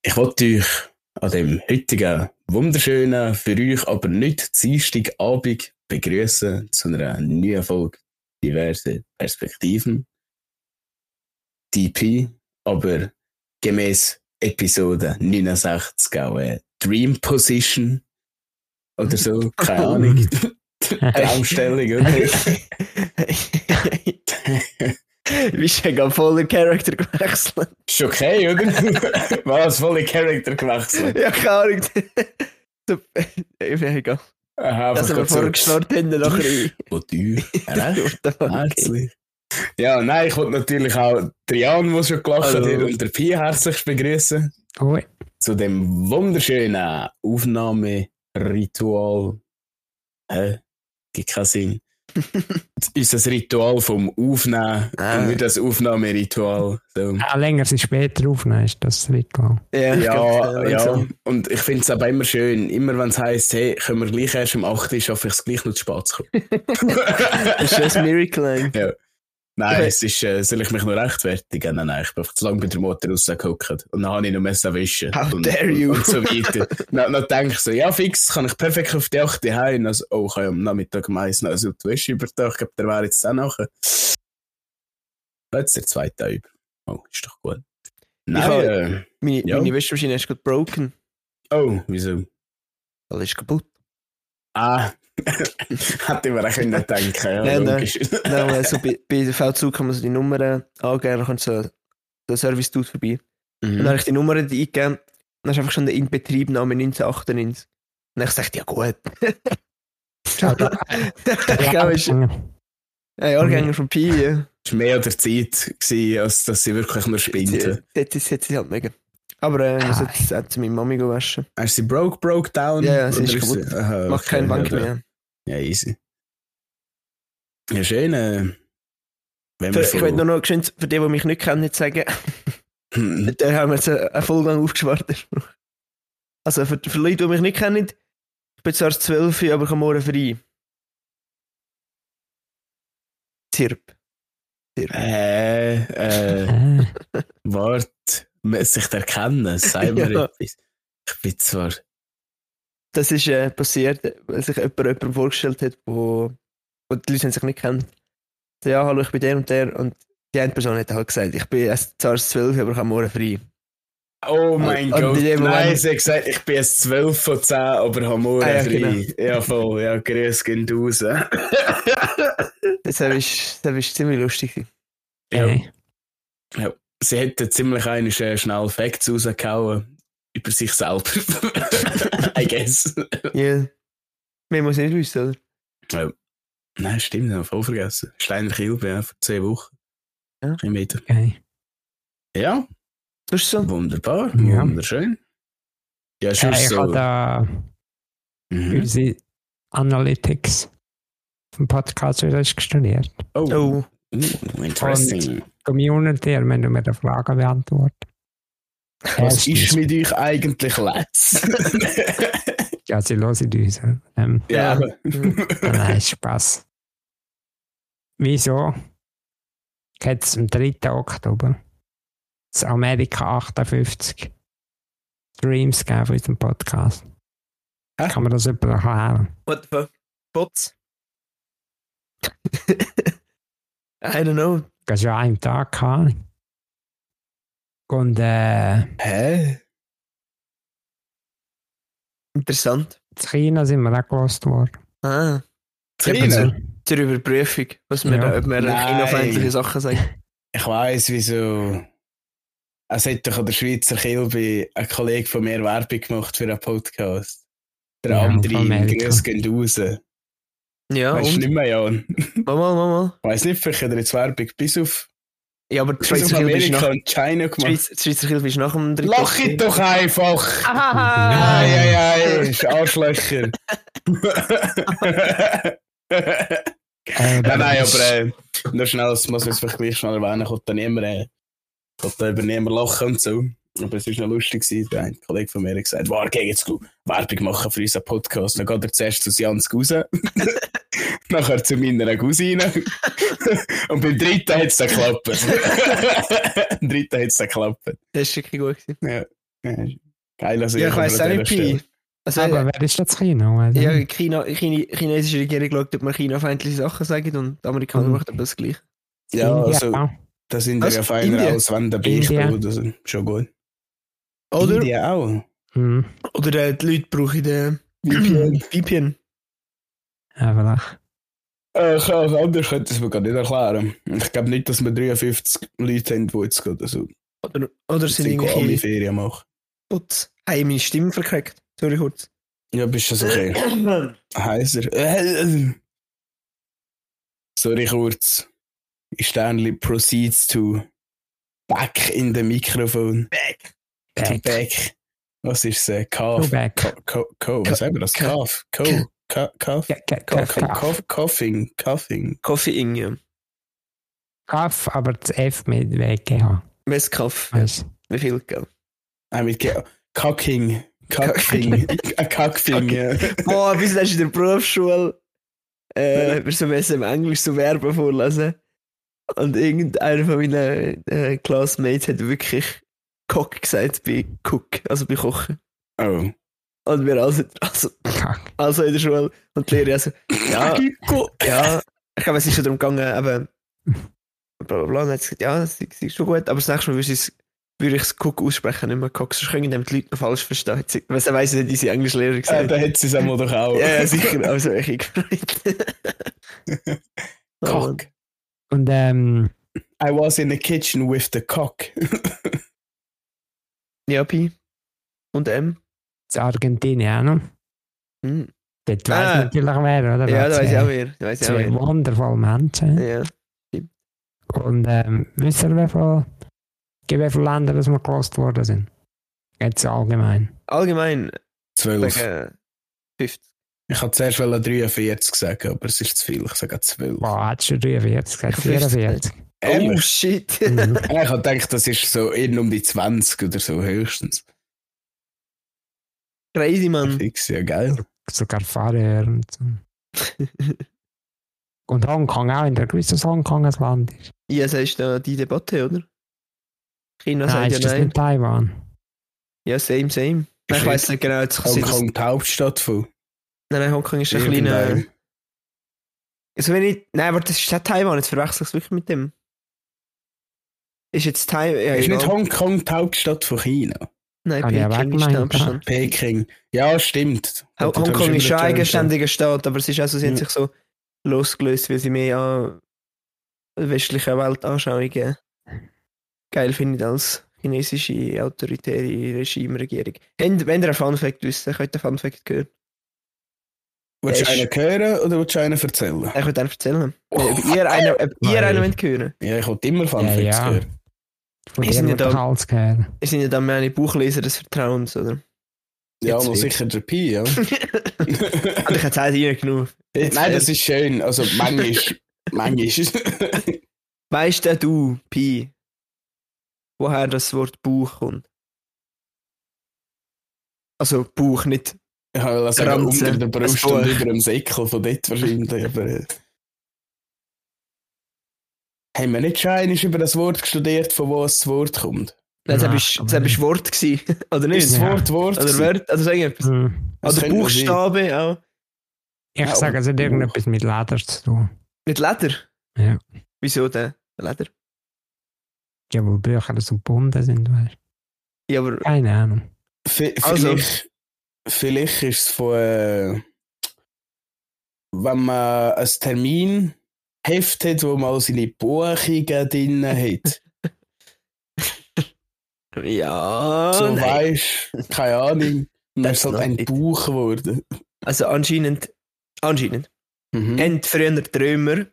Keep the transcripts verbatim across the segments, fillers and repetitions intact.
Ich wollte euch an dem heutigen wunderschönen, für euch aber nicht Dienstagabend begrüßen zu einer neuen Folge diverse Perspektiven. D P, aber gemäß Episode neunundsechzig auch eine Dream Position oder so, keine Ahnung. Traumstellung, oder? Du bist ja voller Charakter gewechselt. Ist okay, oder? Was, voller Charakter gewechselt? Ja, keine Ahnung. Egal. Aha, dass wir vorher geschnurrt haben, nachher rein. Wo du? Recht? Herzlich. Ja, nein, ich wollte natürlich auch Trian, der schon gelacht hat, und der Pi herzlich begrüßen. Oh. Zu dem wunderschönen Aufnahmeritual. Hä? Gibt keinen Sinn. Unser Ritual vom Aufnehmen ah. und nicht das Aufnahmeritual. So. Ja, länger sie später aufnehmen, ist das Ritual. Ja, ja, ja. So. Und ich finde es aber immer schön, immer wenn es heisst, hey, können wir gleich erst um acht Uhr, schaffe ich es gleich noch zu spät zu kommen. Das ist ein Miracle. Ja. Nein, okay. Es ist, äh, soll ich mich noch rechtfertigen? Nein, nein, ich bin zu lange bei der Mutter rausgehockt. Und dann habe ich noch Messer wischen. How und, dare you? Und so weiter. dann, dann denke ich so, ja fix, kann ich perfekt auf die acht Uhr heim. Also, oh, ich habe am Nachmittag meistens noch also die Wäsche übertragen. Ich glaube, der wäre jetzt auch nachher. Jetzt der zweite über. Oh, ist doch gut. Nein, habe, äh, meine, ja. meine Wäschmaschine ist gerade broken. Oh, wieso? Alles ist kaputt. Ah, hätte ich mir auch nicht denken können. Ja, nein, nein, also bei, bei der V zwei kann man so die Nummern angeben, dann kommt so der Service-Dude vorbei. Mhm. Und dann habe ich die Nummern eingegeben, dann ist einfach schon der Inbetriebname neunzehnhundertachtundneunzig. Und dann dachte ich, ja gut. Ich glaube, es ist ein Jahrgänger von Pi. Ja. Es war mehr an der Zeit, gewesen, als dass sie wirklich nur spinnt. Jetzt hat sie halt mega. Aber äh, ich muss jetzt äh, zu meiner Mami waschen. Hast du sie broke, broke down? Ja, ja, sie ist kaputt. Sie, aha, macht okay, keine Bank ja, mehr. Ja, easy. Ja, schön. Äh, wenn für, ich will nur noch schön für die, die mich nicht kennen, nicht sagen. Hm. Da haben wir jetzt einen Vollgang aufgeschwart. Also für, für Leute, die mich nicht kennen, ich bin zwar zwölf, aber ich habe morgen frei. Zirp. Zirp. Äh, äh, warte. Muss ich erkennen? Sag mir ja. etwas. Ich bin zwar... Das ist äh, passiert, weil sich jemand jemandem vorgestellt hat, wo, wo die Leute sich nicht kennen. So, ja, hallo, ich bin der und der. Und die eine Person hat halt gesagt, ich bin erst zwar zwölf, aber ich habe morgen frei. Oh mein und, Gott, und nein, sie hat gesagt, ich bin erst zwölf von zehn, aber habe morgen ah, ja, frei. Genau. Ja, voll, ja, grüß gehen raus. Das ist, das ist ziemlich lustig. Ja. Ja. Sie hätte ziemlich einen schnell Facts rausgehauen über sich selber. I guess. Ja. Yeah. Mehr muss ich nicht wissen, oder? Ja. Nein, stimmt, ich habe voll vergessen. Steiner Kilbe, ja, vor zehn Wochen. Ja. Ein Meter. Okay. Ja. Das ist so. Wunderbar, ja. Wunderschön. Ja, schon hey, so. Ich habe da mhm. unsere Analytics vom Podcast wieder studiert. Oh. oh. Uh, interesting. Und Community, wenn du mir die Frage beantwortet. Was ist mit euch eigentlich les? Ja, sie hören uns. Ähm, ja. Nein, Spaß. Wieso geht es am dritten Oktober das Amerika achtundfünfzig Streams geben von unserem Podcast? Hä? Kann man das jemand erklären? What the fuck? Bots? I don't know. Das ist ja einen Tag haben. Und äh. Hä? Interessant. In China sind wir auch gelost worden. Ah. China? Zur Überprüfung, was wir ja. da, ob wir China-feindliche Sachen sagen. Ich weiss, wieso. Es hat doch an der Schweizer Kilbe ein Kollege von mir Werbung gemacht für einen Podcast. Der ja, andere, Grüß gehen raus. Ja, weißt du nicht mehr, Jan? Mal, mal, mal. Weiss nicht, vielleicht hat er jetzt Werbung bis auf. Ja, aber die Schweizer Kilbe ist nach China gemacht. Die Schweizer Kilbe ist nach dem dritten. Lach ich doch einfach! Nein, nein, nein, ist Arschlöcher. äh, nein, nein, aber äh, nur schnell, das muss man vielleicht gleich schnell erwähnen, kommt da niemand, äh, kommt da über niemand lachen und so. Aber es war noch lustig, ein Kollege von mir hat gesagt, war geh jetzt Werbung machen für unseren Podcast. Dann geht er zuerst zu Jansk raus, nachher zu meiner Cousine und beim dritten hat es dann geklappt. Beim dritten hat es dann geklappt. Das war wirklich gut. Ja. Ja, geiler Ja, ich weiss auch nicht, Pi. Also, Aber wer ist das Kino? Also, ja, die China, Chine, chinesische Regierung schaut, ob man chinafeindliche Sachen sagen und die Amerikaner Mhm. machen aber das Gleiche. Ja, also, ja. da sind Was? wir ja feiner Indien? als wenn der Bier Indien? kommt. Das ist schon gut. Oder? Indien auch. Mhm. Oder äh, die Leute brauchen den V P N. V P N. Ja, vielleicht. Äh, ich, also anders könnte ich es mir gar nicht erklären. Ich glaube nicht, dass wir dreiundfünfzig Leute haben, die jetzt gerade so Oder, oder sind sind alle irgendwelche Ferien machen. Bots. Haben meine Stimme verkackt? Sorry kurz. Ja, bist du das okay? Heiser. Äh, Sorry kurz. Stanley proceeds to back in the microphone. Back. Back. Back. Was ist es? Go Cough. back. Co, co, co, was sagen wir das? Ka- Cough. Co, co, cough. Ka- ka- Co, ka- co, ka- cough, coughing. Coughing. Coffee Ing, ja. Kaff, aber das F mit W G H. Was Kaff? Weißt Wie viel, gell? Ah, mit Ge- Cocking. Cocking. Ein Cockfing, ja. Boah, bis hast du in der Berufsschule äh, wir so müssen im Englisch so Verben vorlesen. Und irgendeiner von meinen äh, Classmates hat wirklich Cock gesagt bei Cook, also bei Kochen. Oh. Und wir also, also, Kack. also in der Schule und die Lehrerin also, ja, ja, ich glaube, es ist schon darum gegangen, eben, bla bla bla, und dann hat sie gesagt, ja, das ist, das ist schon gut, aber das nächste Mal würde ich es würde ich es Cook aussprechen, nicht mehr Cock, sonst können die Leute noch falsch verstehen. Weil sie weiss nicht, diese Englischlehrer Äh, gesagt. da hat sie es einmal doch auch. Ja, ja, sicher, also ich gefreut. Cock. Und ähm, I was in the kitchen with the cock. Ja, Pi. Und M. das Argentinien auch noch. Hm. Dort weiss Ah. natürlich wer, oder? Ja, da Zwei- weiß ich auch wer. Da weiss ich auch Zwei wer. wundervolle Menschen. Ja. Und ähm, wisst ihr, wie viele, wie viele Länder das wir gelost worden sind? Jetzt allgemein. Allgemein, zwölf. sagen fünfzig. Ich hatte zuerst dreiundvierzig sagen, aber es ist zu viel. Ich sage zwölf. Boah, hättest du dreiundvierzig gesagt? vierundvierzig. Oh Ehrlich? shit. Mhm. Ja, ich habe gedacht, das ist so in um die zwanzig oder so höchstens. Crazy, Mann. Fix, ja geil. Sogar Fahrer und so. Und Hongkong auch, in der gewissen Hongkong ein Land ist. Ja, das ist da die Debatte, oder? China Nein, sagt ja ist das nein. nicht Taiwan? Ja, same, same. Nein, ich weiss nicht genau. Jetzt sind das, Hongkong, die Hauptstadt von. nein, nein, Hongkong ist ein kleiner. Irgendeinem. Also wenn ich, nein, aber das ist nicht Taiwan, jetzt verwechsel ich es wirklich mit dem. Ist jetzt Taiwan. Ja, Ist nicht egal. Hongkong die Hauptstadt von China? Nein, Habe ich auch Peking ist der gemeint, Hauptstadt. Peking. Ja, stimmt. Ho- Dort haben Hongkong wir ist schon schon ein wieder eigenständiger Staat, aber es ist also, sie haben Ja. sich so losgelöst, weil sie mehr an westliche Weltanschauungen geil finden als chinesische autoritäre Regime-Regierung. Wenn, wenn ihr einen Funfact wisst, dann könnt ihr einen Funfact hören. Willst du Der einen ist- hören oder willst du einen erzählen? Ich könnt einen erzählen. Oh, ob ihr einen, ob ihr Nein. einen wollt hören. Ja, ich wollte immer Fun Ja, Facts ja. hören. Von Wir dir sind wird ja doch da- alles gehört. Wir sind ja dann meine Buchleser des Vertrauens, oder? Ja, Jetzt mal wird. sicher der Pi, ja. Hatte ich jetzt Zeit hier genug. Jetzt Nein, fair. das ist schön. Also, manchmal. manchmal. Weißt denn du, Pi, woher das Wort Bauch kommt? Also Bauch, nicht. Ich will sagen, Ranzen. unter der Brust Ein und Buch. über dem Säckel von dort wahrscheinlich. Aber, äh, haben wir nicht schon einmal über das Wort studiert, von wo es das Wort kommt? Nein, das Nein, ist aber das nicht. ist Wort gewesen, oder nicht? Ist das Ja. Wort Wort? Oder gewesen? Wort, also sagen etwas. Hm. Das Oder könnte man Buchstabe auch. Ich Ja, sage, es hat aber- irgendetwas mit Leder zu tun. Mit Leder? Ja. Wieso denn? Leder? Ja, wo Bücher so gebunden sind, weißt du. Ja, aber Keine Ahnung. V Also- vielleicht, vielleicht ist es von, äh, wenn man ein Terminheft hat, wo man seine Buchungen drin hat. ja. so nein. weisst, keine Ahnung. Und dann ist That's halt ein not it. Buch geworden. Also anscheinend, anscheinend, Mhm. haben früher die Römer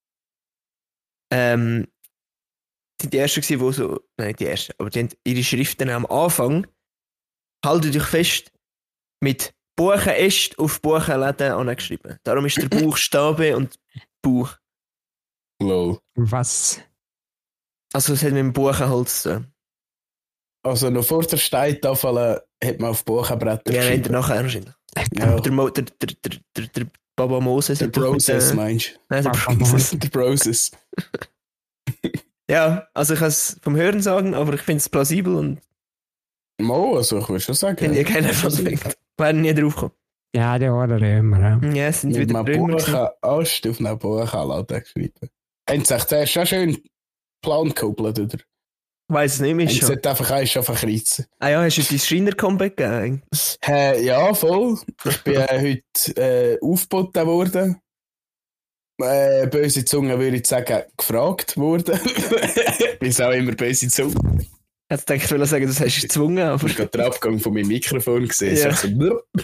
ähm, sind die ersten gewesen, die so, nein, nicht die ersten, aber die haben ihre Schriften am Anfang, haltet euch fest, mit Buchenäst auf Buchenläden angeschrieben. Darum ist der Buchstabe und Buch. Lol. Was? Also es hat mit dem Buchenholz zu tun. Also noch vor der Steintafel hat man auf Buchenbretter Ja, nein, geschrieben. nachher wahrscheinlich. Ja. Der, Mo, der, der, der, der, der Baba Moses. Der hat doch mit, Process, äh, meinst Nein, der Baba Process. du? Der Process. Ja, also ich kann es vom Hören sagen, aber ich finde es plausibel und Mo, also ich würde schon sagen. Hätte ich keinen Fun Fact. Wäre nie drauf gekommen. Ja, die waren Römer. Ja, ja es sind Mit wieder einem Römer. Buch Ast auf einem Buchenladen geschrieben. Haben sie sich zuerst auch schön Plan gekoppelt, oder? Ich weiss es nicht mehr Haben sie schon. nicht einfach eins schon verkreizen. Ah ja, hast du dein Schreiner-Comeback gegeben? Äh, ja, voll. Ich bin äh, heute äh, aufgeboten worden. Äh, böse Zunge würde ich sagen, gefragt worden. Ist auch immer böse Zunge. Jetzt denke ich, ich will sagen, das hast du gezwungen, aber... Ich habe den Abgang von meinem Mikrofon gesehen. Ja. So,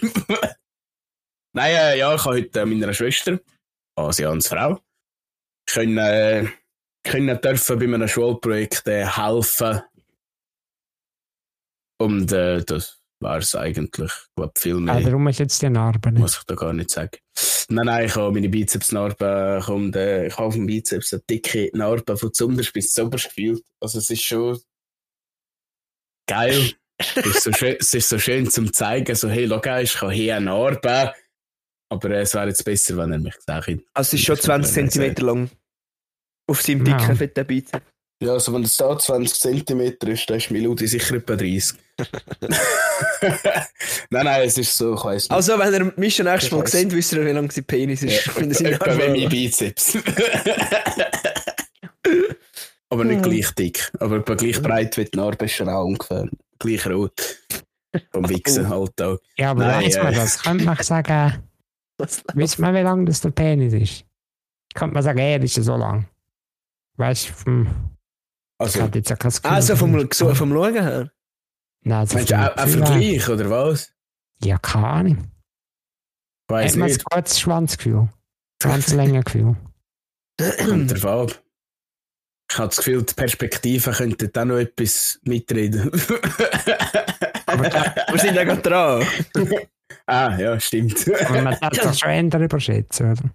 Nein, äh, ja, ich habe heute äh, meiner Schwester, Asians Frau, können, äh, können dürfen bei einem Schulprojekt äh, helfen. Und äh, das war es eigentlich. Ich glaube, viel mehr. Ah, darum ist jetzt die Narbe nicht. Muss ich da gar nicht sagen. Nein, nein, ich habe meine Bizepsnarbe, kommt, äh, ich habe auf dem Bizeps eine dicke Narbe von zuunterst bis zu oberst gefühlt. Also es ist schon geil. es, ist so schön, es ist so schön zum zeigen, so hey, schau, ich habe hier eine Narbe. Aber äh, es wäre jetzt besser, wenn er mich gesagt hätte. Also es ist schon zwanzig Zentimeter lang. Auf seinem dicken, Ja. fetten Bizeps. Ja, also wenn es da zwanzig Zentimeter ist, dann ist Melodie sicher etwa dreißig. Nein, nein, es ist so, ich weiss nicht. Also wenn ihr mich schon nächstes Mal Ich weiss. seht, wisst ihr, wie lang sein Penis ist. Ja, Wenn ihr seinen etwa Arm wie mein anlegt. Bizeps. Aber nicht gleich dick. Aber etwa gleich breit wie die Narbe ist schon auch ungefähr. Gleich rot. Vom Wichsen Alltag. Ja, aber Nein, weiss man äh. das? Könnte man sagen, Was? wisst man, wie lang das der Penis ist? Könnte man sagen, er ist ja so lang. Weißt du, hm, ich Also, hatte jetzt ja kein Gefühl. Also vom, so, vom Schauen her. Nein, so meinst du vom auch ein Gefühl her. Vergleich, oder was? Ja, keine Ahnung. Weiss Hat man ein nicht. gutes Schwanzgefühl? Schwanzlängengefühl? Kommt drauf ab. Ich habe das Gefühl, die Perspektive könnte da noch etwas mitreden. Wir sind ja gerade dran. Ah, ja, stimmt. Aber man darf doch schon ändern überschätzen, oder?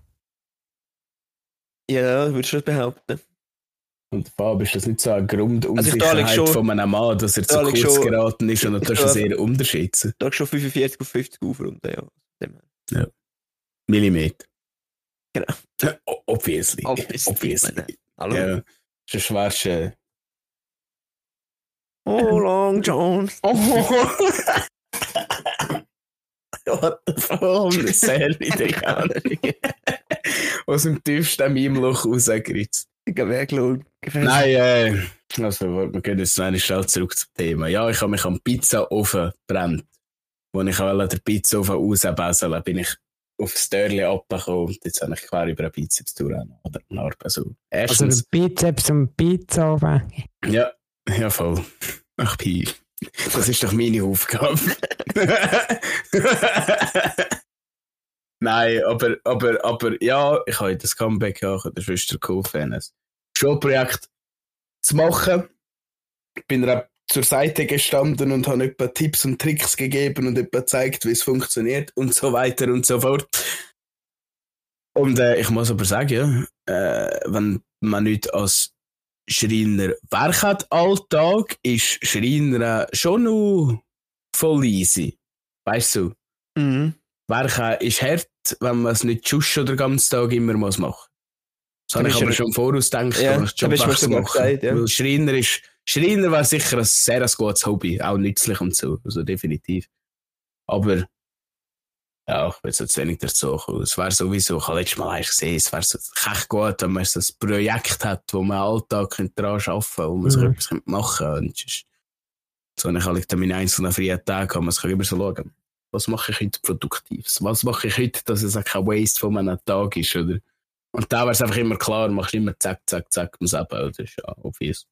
Ja, würdest du das behaupten? Und Fab, ist das nicht so eine Also Grundunsicherheit ich da schon- von einem Mann, dass er zu da kurz schon- geraten ist und ich das da- ist sehr unterschätzen. Da schon fünfundvierzig auf fünfzig aufrunden, ja. Dem her. Millimeter. Genau. O- Obviously. Obviously, Obviously. meine. Hallo. Ja. Sonst wärst du... Äh... Oh, Long John. What the fuck? Das Serie, Digga. Aus dem tiefsten Meme-Loch rausgeritzt. Ich habe weggeschaut. Nein, äh, also, wir gehen jetzt noch eine schnell zurück zum Thema. Ja, ich habe mich am Pizzaofen gebrannt. Als ich wollte den Pizzaofen rausbesseln, bin ich auf das Törchen abgekommen und jetzt habe ich quer über einen Bizeps durch. Oder eine Narbe. Also, Also erstens, der Bizeps und Pizza oben. ja, ja, voll. Ach, Pi. Das ist doch meine Aufgabe. Nein, aber, aber, aber, ja, ich habe das Comeback ja, ich habe der Schwester geholfen, ein Schulprojekt zu machen. Ich bin ihr auch zur Seite gestanden und habe etwa Tipps und Tricks gegeben und etwa gezeigt, wie es funktioniert und so weiter und so fort. Und äh, ich muss aber sagen, ja, äh, wenn man nicht als Schreiner Werk hat Alltag, ist Schreiner schon noch voll easy. Weißt du? Mhm. Werken ist hart, wenn man es nicht just schon den ganzen Tag immer muss machen. Das habe Da ich bist aber du- schon voraus gedacht, Ja, aber ich da bist du mir Job sogar machen. gesagt, ja. Weil Schreiner ist, Schreiner wäre sicher ein sehr ein gutes Hobby, auch nützlich und so, also definitiv. Aber, ja, ich will jetzt zu wenig dazu kommen. Es wäre sowieso, ich habe letztes Mal erst gesehen, es wäre so echt gut, wenn man so ein Projekt hat, wo man Alltag daran arbeiten könnte, wo man sich Mhm. etwas machen könnte. Und sonst- so, dann kann ich dann meine einzelnen freien Tage, kann man sich immer so schauen. Was mache ich heute Produktives? Was mache ich heute, dass es auch kein Waste von einem Tag ist, oder? Und da wäre es einfach immer klar, machst immer zack, zack, zack, muss eben, das ist ja obvious.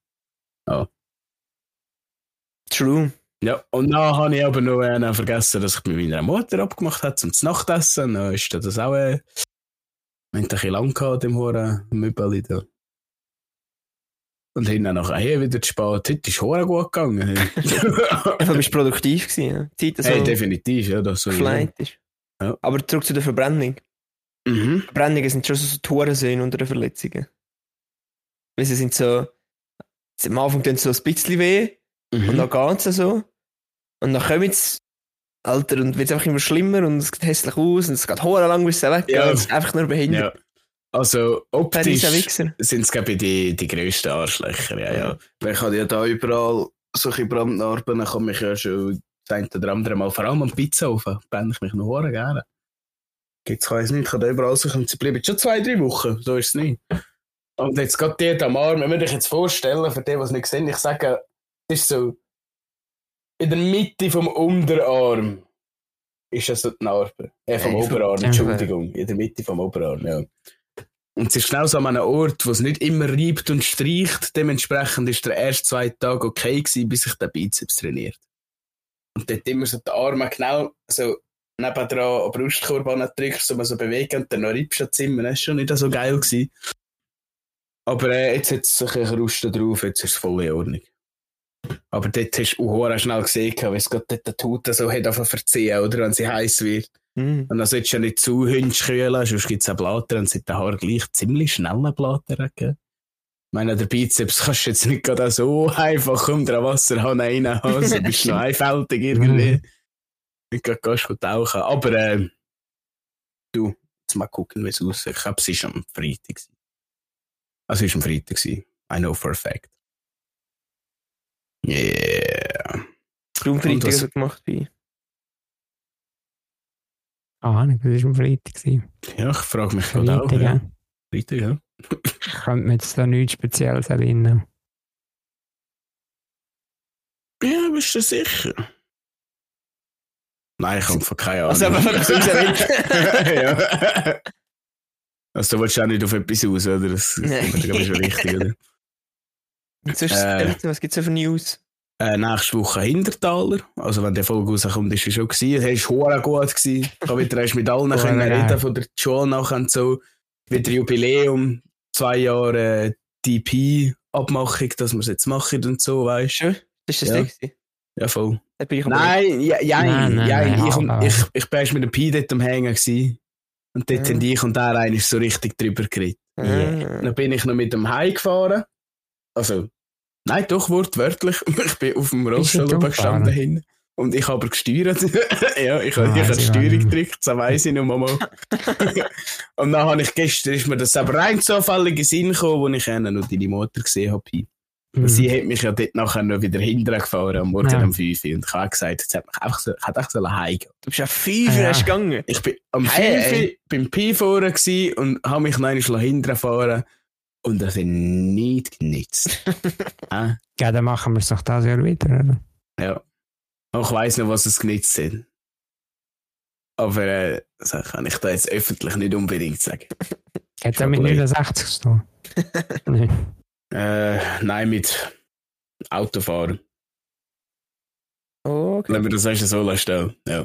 True. Ja, und dann habe ich aber noch äh, vergessen, dass ich mit meiner Mutter abgemacht habe zum Nachtessen. Dann ist das auch, äh, ein bisschen lang gehabt, dem hohen Möbel da. Und hinten nachher hey, wieder zu spät. Heute ist es gut gegangen. Einfach bist du produktiv gewesen, ja. Die Zeit, Hey, so definitiv, ja, das so. geflight ist. Ja. Aber zurück zu der Verbrennung. Mhm. Verbrennungen sind schon so Torenseen unter den Verletzungen. Weil sie sind so, sie am Anfang tun sie so ein bisschen weh und Mhm. dann geht es so. Und dann kommen sie, Alter, und wird es einfach immer schlimmer und es sieht hässlich aus und es geht hoher lang, bis es weggeht. Ja. Und es ist einfach nur behindert. Ja. Also, optisch Dieser Wichser. sind es, glaube ich, die, die grössten Arschlöcher, ja, ja. Weil ich habe ja da überall solche Brandnarben, dann kann mich ja schon das eine oder andere Mal, vor allem am Pizzaofen, bände ich mich noch sehr gerne. Gibt's kann ich nicht, ich kann da überall suchen, sie bleiben schon zwei, drei Wochen, so ist es nicht. Und jetzt geht die am Arm, wenn ich jetzt vorstellen, für die, die es nicht sehen, ich sage, es ist so, in der Mitte vom Unterarm ist das so die Narbe. Äh, vom hey, Oberarm, Entschuldigung, in der Mitte vom Oberarm, ja. Und es ist genau so an einem Ort, wo es nicht immer reibt und streicht. Dementsprechend ist der erste zwei Tage okay gewesen, bis ich den Bizeps trainiert. Und dort immer so die Arme genau so nebendran an den Brustkorb drückst, so man so bewegen und dann noch reibst du das immer. Das war schon nicht so geil gewesen. Aber äh, jetzt hat es sich ein Krusten drauf, jetzt ist es voll in Ordnung. Aber dort hast du auch schnell gesehen, wie es gerade dort die Haut so hat auf verziehen, oder wenn sie heiß wird. Mm. Und dann solltest du ja nicht zu hünsch kühlen, sonst gibt es einen Blatter und es hat den Haar gleich ziemlich schnell einen Blatter gegeben. Ich meine, der Bizeps kannst du jetzt nicht gerade so einfach unter den Wasserhahn reinhauen, so bist du noch einfältig irgendwie. Nicht gerade gehst du tauchen. Aber äh, du, jetzt mal gucken, wie es aussieht. Ich glaube, es war am Freitag. Also es war am Freitag. I know for a fact. Yeah. Warum Freitag hast du gemacht bei? Ah, das war am Freitag. Ja, ich frage mich gerade auch. Ja. Freitag, ja. Ich könnte mir jetzt da nichts Spezielles erinnern. Ja, bist du sicher? Nein, ich habe von keine Ahnung. Also, aber was soll ich ja. Also, du willst auch nicht auf etwas raus, oder? Das, das ist schon richtig, oder? Sonst, äh, was gibt es für News? Äh, nächste Woche Hintertaler. Also, wenn der Folge rauskommt, ist es schon gewesen. Es war sehr gut gewesen. Ich habe wieder erst mit allen können reden, von der Joel nachher und so. Wieder Jubiläum, zwei Jahre D P-Abmachung, dass wir es jetzt machen und so, weißt du? Schön. Das ist das ja. Ding? Ja, voll. Ich nein, ja, ja, nein, nein, ja, nein, ich, nein, ich, ich, ich bin erst mit dem Pi dort am Hängen gewesen. Und dort ja. sind ich und der eine so richtig drüber geredet. Yeah. Dann bin ich noch mit dem Heim gefahren. Also, nein, doch, wortwörtlich. Ich bin auf dem Rollstuhl gestanden hinten. Und ich habe gesteuert. ja, ich, ah, ich habe die Steuerung gedrückt, das weiss ich noch mal. Und dann habe ich gestern, ist mir das aber rein zufällig in den Sinn gekommen, wo ich noch deine Mutter gesehen habe. Mhm. Und sie hat mich ja dort nachher noch wieder hinterher gefahren, am Morgen ja. um fünf Uhr. Und ich habe gesagt, jetzt hat mich einfach so, ich hätte einfach so heimgehen. Du bist ja fünf Uhr erst gegangen. Ich bin am fünf Uhr beim Pi vorne und habe mich noch einmal hinterher fahren. Und das hat nicht genützt. ah? Ja, dann machen wir es doch das Jahr wieder, oder? Ja. Ich weiss noch, was es genützt hat. Aber äh, das kann ich da jetzt öffentlich nicht unbedingt sagen. Hat er mit neunundsechzig zu tun? Nein. Äh, nein, mit Autofahren. Oh, okay. Wenn wir das erst so stellen. Ja.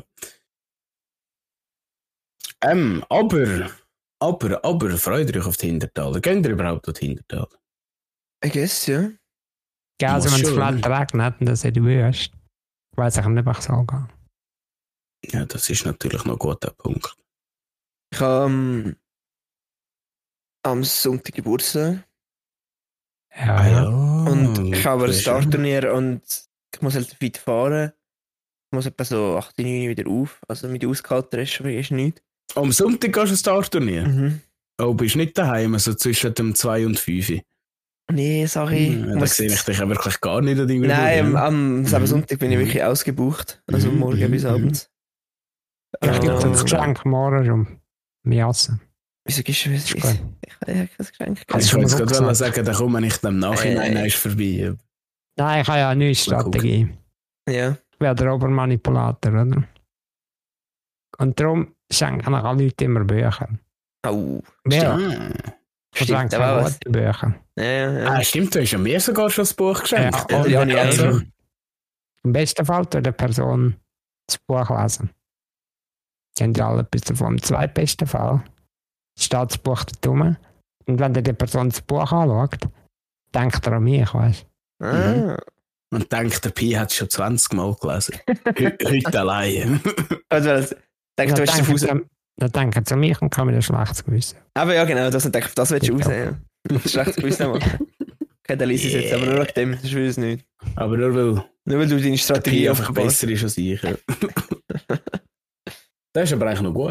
Ähm, aber, aber, aber, freut euch auf die Hintertaler. Geht ihr überhaupt auf die Hintertaler? I guess, ja. Ja, also wenn es vielleicht regnet und das ist wüst, weiß ich nicht, was ich sagen. Ja, das ist natürlich noch ein guter Punkt. Ich habe ähm, am Sonntag Geburtstag. Ja, ah, ja. Und ich habe ein Startturnier und ich muss halt weit fahren. Ich muss etwa so acht, neun wieder auf. Also mit ausgehalten ist ist nichts. Am Sonntag gehst du ein Startturnier? Mhm. Oh, bist du nicht daheim, also zwischen dem zwei und fünf? Nee, sorry. Hm, da sehe ich dich ja wirklich gar nicht an deinem Nein, am, am mhm. Sonntag bin ich wirklich ausgebucht. Also mhm. morgen mhm. bis abends. Ja, ich gebe dir das Geschenk morgen schon. Mehr essen. Wieso gibst du mir das? Ich habe kein Geschenk. Ich wollte jetzt gerade sagen, da komme ich dann im Nachhinein äh, vorbei. Nein, ich habe ja eine neue Strategie. Ja. Ich wäre der Obermanipulator, oder? Und darum schenken auch alle Leute immer Bücher. Oh, ja. Ich schenke auch gute Bücher. Ja, ja, ja. Ah, stimmt, du hast ja mir sogar schon das Buch geschenkt. Ja, ja, ja, ja. Im besten Fall tut der Person das Buch lesen. Kennen die alle etwas davon. Im zweitbesten Fall steht das Buch da rum. Und wenn die Person das Buch anschaut, denkt er an mich, weißt du? Ah. Und denkt, der Pi hat es schon zwanzig Mal gelesen. Heute allein. Also, also denkt, du hast zu Fuß. Dann denkt er an mich und kann mir das schlechtes Gewissen. Aber ja, genau, das, denke, das willst du raus. Ja. Das schlechtes Gewissen machen. Okay, dann lese ich es jetzt, aber nur nach dem, das will es nicht. Aber nur weil, nur weil du deine Strategie einfach besser ist als ich. Ja. Das ist aber eigentlich noch gut.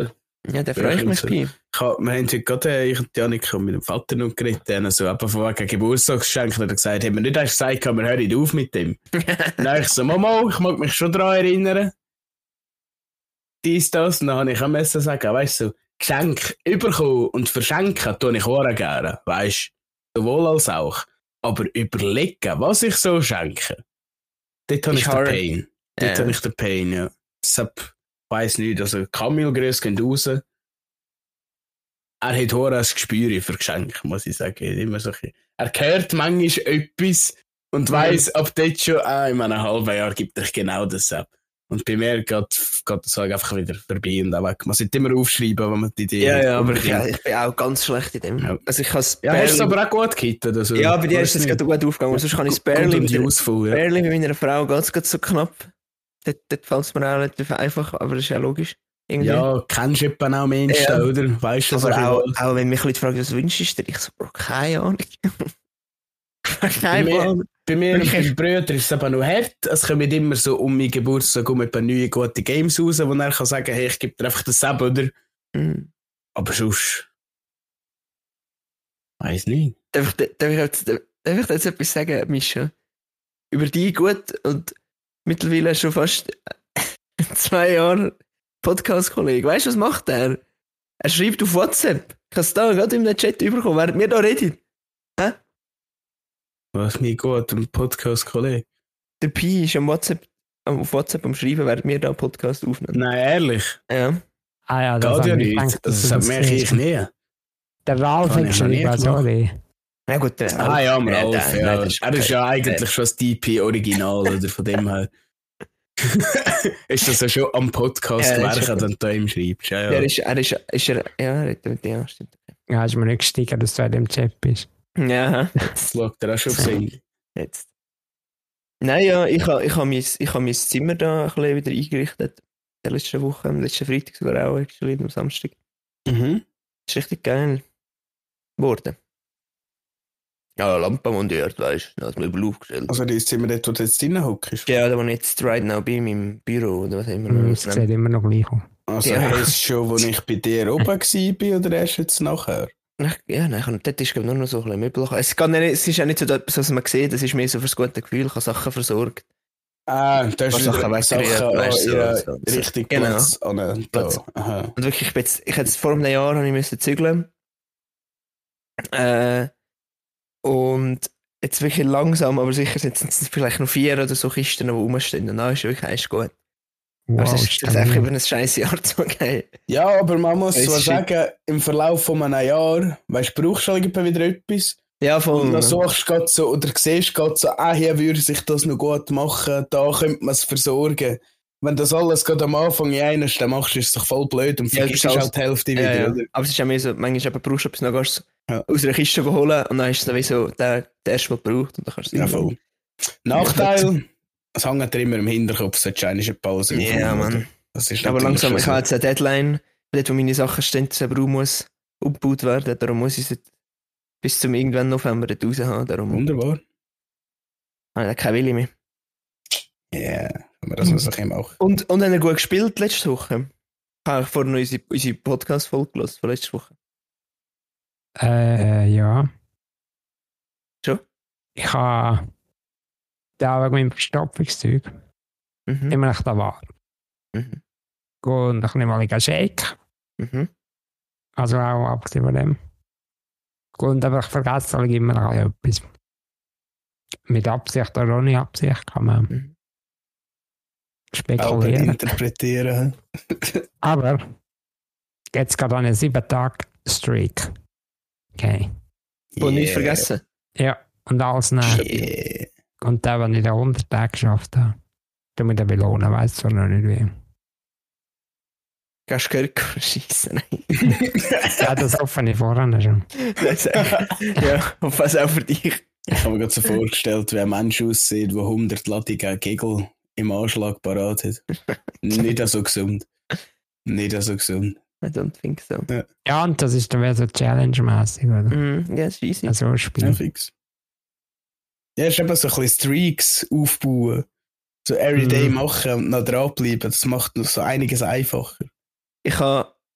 Ja, da freue ich mich so. bei. Ich hab, wir haben heute gerade, äh, ich und Janika mit dem Vater noch geredet, der so eben von wegen Geburtstagsgeschenk hat er gesagt, haben wir nicht erst gesagt, wir hören auf mit dem. Dann ich so, Mama, ich mag mich schon daran erinnern. Dies, das, und dann habe ich auch müssen sagen, weißt du, so, Geschenk überkommen und verschenken tue ich auch gerne, weißt du, sowohl als auch. Aber überlegen, was ich so schenke, dort habe ich den Pain. Dort Ja. habe ich den Pain, ja. Deshalb, ich weiss nicht, also Camille grüß gehen raus. Er hat auch ein Gespür für Geschenke, muss ich sagen. Immer so ein er hört manchmal etwas und weiss, ab dort schon, ah, in einem halben Jahr gibt es genau das ab. Und bei mir geht, geht das halt einfach wieder vorbei und auch weg. Man sollte immer aufschreiben, wenn man die Idee Ja, hat. ja, aber ich, ja, ich bin auch ganz schlecht in dem. Ja. Also ich kann es Ja, hast du es aber auch gut gehittet. Also, ja, bei dir ist weiss das nicht. gerade gut aufgegangen. Sonst kann ich es barely, Kommt um die mit- Ausfall, ja. barely mit meiner Frau ganz, ganz so knapp. Dort, dort fällt es mir auch relativ einfach, aber das ist ja logisch. Irgendwie. Ja, kennst du jemanden auch Menschen, Ja. oder? Weißt du, was aber ich auch, will? auch wenn mich Leute fragen, was wünschst du dir? Ich so, Bro, keine Ahnung. Bei Keine mir, Ahnung. bei mir Wenn und ich- meinen Brüdern ist es aber noch hart. Es kommen immer so um meinen Geburtstag um ein paar neue gute Games raus, wo er kann sagen, hey, ich gebe dir einfach das selber, oder? Hm. Aber sonst... Weiss nicht. Darf ich, darf, ich jetzt, darf ich jetzt etwas sagen, Mischa? Über die gut und mittlerweile schon fast zwei Jahre Podcast-Kollege. Weißt du, was macht er? Er schreibt auf WhatsApp. Ich habe es da gerade in den Chat überkommen, während wir da reden. Was nicht gut, ein Podcast-Kollege. Der Pi ist am WhatsApp, auf WhatsApp am Schreiben, während wir da einen Podcast aufnehmen. Nein, ehrlich. Ja. Ah ja, das Geht hab ja ich nicht. gedacht, dass Das du das merke ich siehst. nie. Der Ralf Kann hat ich noch nie geschrieben, gemacht. sorry. Ja gut, der Ah ja, am der- Ralf, der- ja. nein, das ist Er ist okay. ja eigentlich schon das D P-Original, oder? Von dem her. Ist das ja schon am Podcast Ja, das ist werken, schon- wenn du ihm schreibst. Ja, Er ja. ist, er ist, ist er, ja, er hat, ja, stimmt. Ja, ist mir nicht gestiegen, dass du in dem Chat bist. Ja, Das schaut er auch schon gesehen. jetzt. Nein, ja, ich habe ich ha mein, ich ha mein Zimmer da ein bisschen wieder eingerichtet. In der letzten Woche, am letzten Freitag sogar auch, actually, am Samstag. Mhm. Das ist richtig geil geworden. Ja, Lampe montiert, weißt du, das Möbel aufgestellt. Also, das Zimmer dort, wo du jetzt drin hockst. Ja, da wo ich jetzt right now bin, in meinem Büro, oder was immer Mhm, Es sieht immer noch gleich aus. Also, Ja. hast du schon, wo ich bei dir oben war, oder erst jetzt nachher? Ja, nein, ich hab- dort ist glaub ich, nur noch so ein bisschen Möbel. Es, geht nicht, es ist ja nicht so etwas, was man sieht, es ist mehr so fürs gute Gefühl, ich habe Sachen versorgt. Ah, da hast Was du Sachen wieder weggerührt, Sachen weißt du, an ihrer so- so- richtig genau. Platz an. Da. Platz. Aha. Und wirklich, ich, bin jetzt, ich hätte jetzt vor einem Jahr habe ich müssen zügeln. Äh, und jetzt wirklich langsam, aber sicher sind es vielleicht noch vier oder so Kisten, die rumstehen. Und dann ist wirklich eins gut. Wow, aber es ist jetzt einfach stabil. über ein scheiß Jahr zugehen. Ja, aber man muss Es so ist- sagen, im Verlauf von einem Jahr, weißt du, brauchst du schon wieder etwas. Ja, Und voll. dann suchst du grad so, oder siehst gerade so, ah, hier würde sich das noch gut machen, da könnte man es versorgen. Wenn das alles gerade am Anfang in einem ist, dann machst du es doch voll blöd und Ja, vergisst das ist halt die Hälfte Ja, wieder, ja. oder? Aber es ist ja mehr so, manchmal eben brauchst du etwas, dann gehst du Ja. aus einer Kiste holen und dann ist es dann wie so der, der erste, der braucht und dann kannst du es Ja, irgendwann- voll. Nachteil, es hängt dir immer im Hinterkopf, so eine eine Pause. Ja, aufnehmen, Mann. oder? Das ist Aber natürlich langsam, schon ich so. habe jetzt eine Deadline, dort wo meine Sachen stehen, das Raum muss umgebaut werden, darum muss ich es jetzt bis zum irgendwann November dort raus haben, darum Wunderbar. habe ich keinen Willi mehr. Ja, yeah. aber das muss ich immer auch. Und, und haben wir gut gespielt letzte Woche? Ich habe vorhin noch unsere, unsere Podcast-Folge gehört von letzter Woche. Äh, ja. Schon? Ich habe da wegen meinem Verstopfungszeug Mhm. immer noch da war. Mhm. Und ich nehme mal einen Shake. Mhm. Also auch abgesehen von dem. Und aber ich vergesse alle immer noch etwas. Mit Absicht oder ohne Absicht kann man Mhm. Auch spekulieren. interpretieren. Aber jetzt gerade eine sieben Tage Streak. Okay. Und nicht vergessen. Ja, und alles nach. Yeah. Und dann, wenn ich den hundert Tage geschafft habe, dann mit der belohnen, weiss zwar noch nicht wie. Kannst du gehört schiessen? Ja, das hoffen ich vorher schon. Ja, und was auch für dich. Ich habe mir gerade so vorgestellt, wie ein Mensch aussieht, der hundert lattige Kegel im Anschlag parat hat. Nicht so gesund. Nicht so gesund. I don't think so. Ja, und das ist dann wieder so Challenge-mäßig, oder? Mhm. Ja, ist easy. Also ein Ja, Spiel. fix. Ja, ist eben so ein bisschen Streaks aufbauen. So everyday Mhm. machen und noch dranbleiben. Das macht noch so einiges einfacher. Ich habe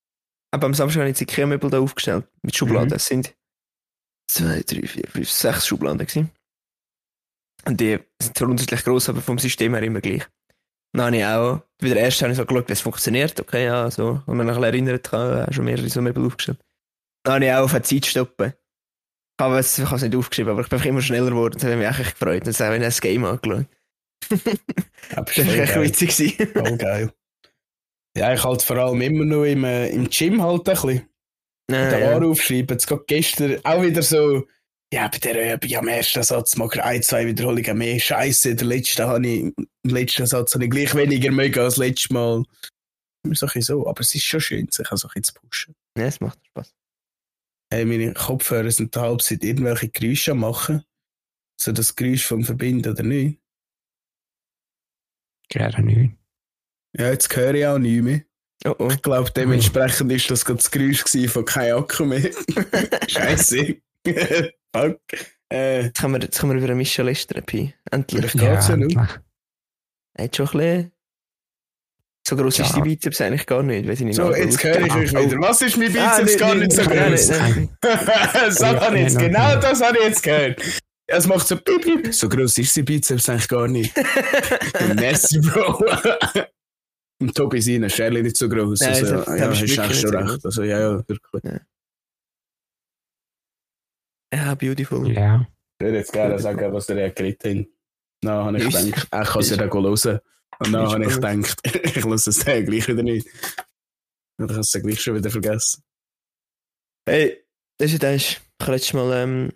aber am Samstag habe ich jetzt Ikea-Möbel da aufgestellt. Mit Schubladen. Mhm. Es sind zwei, drei, vier, fünf, sechs Schubladen gewesen. Und die sind zwar unterschiedlich gross, aber vom System her immer gleich. Dann habe ich auch, wieder erst habe ich so geschaut, wie es funktioniert. Okay, ja, so. Und man mich erinnert kann, auch schon mehrere so Möbel aufgestellt. Dann habe ich auch auf eine Zeit stoppen. Ich habe es, ich habe es nicht aufgeschrieben, aber ich bin einfach immer schneller geworden. Das hat mich echt gefreut. Dann habe ich das Game angeschaut. Ja, Das war echt witzig gewesen. Voll geil. Ja, ich halt vor allem immer noch im, äh, im Gym halt ein bisschen. Ah, Den ja. War aufschreiben. Jetzt geht gestern auch wieder so, ja, bei der Übung am ersten Satz mag ich ein, zwei Wiederholungen mehr. Scheiße, der letzte habe ich, im letzten Satz habe ich gleich weniger mögen als letztes Mal. Immer so ein bisschen so. Aber es ist schon schön, sich auch so ein bisschen zu pushen. Ja, es macht Spaß. Hey, meine Kopfhörer sind die halbe Zeit irgendwelche Geräusche am machen. So das Geräusch vom Verbinden oder nicht. Gerade nicht. Ja, jetzt höre ich auch nichts mehr. Oh oh. Ich glaube, dementsprechend ist das gerade das Geräusch gewesen von kein Akku mehr. Scheiße. Fuck. Äh, Jetzt können wir, jetzt können wir über eine Mischa lästern, Pi. Endlich. Vielleicht geht's ja noch. endlich. Er hat schon ein bisschen... So gross Ja. ist die Bizeps eigentlich gar nicht, weil sie nicht So, nachher jetzt höre ich euch Oh. wieder. Was ist mein Ah, Bizeps nicht- gar nicht so nicht- groß? nein, nein, So habe ich jetzt, Ja, genau ja. das habe ich jetzt gehört. Es macht so piep, piep. So gross ist sein Bizeps eigentlich gar nicht. Messi, Bro. Und Tobi seine Schelle nicht so gross. Nein, Also, das- das ja, ist hast wirklich eigentlich schon nicht so recht. Also, ja, ja, wirklich. Ja, beautiful. Ja. Ich würde jetzt gerne sagen, was der geredet hat. Dann habe ich Ist- gedacht, ich kann es ja dann hören. Und dann Ist habe ich gut. gedacht, ich lasse es dann gleich wieder nicht. Oder ich habe es dann gleich schon wieder vergessen. Hey, das ist das. Ich habe letztes Mal ähm,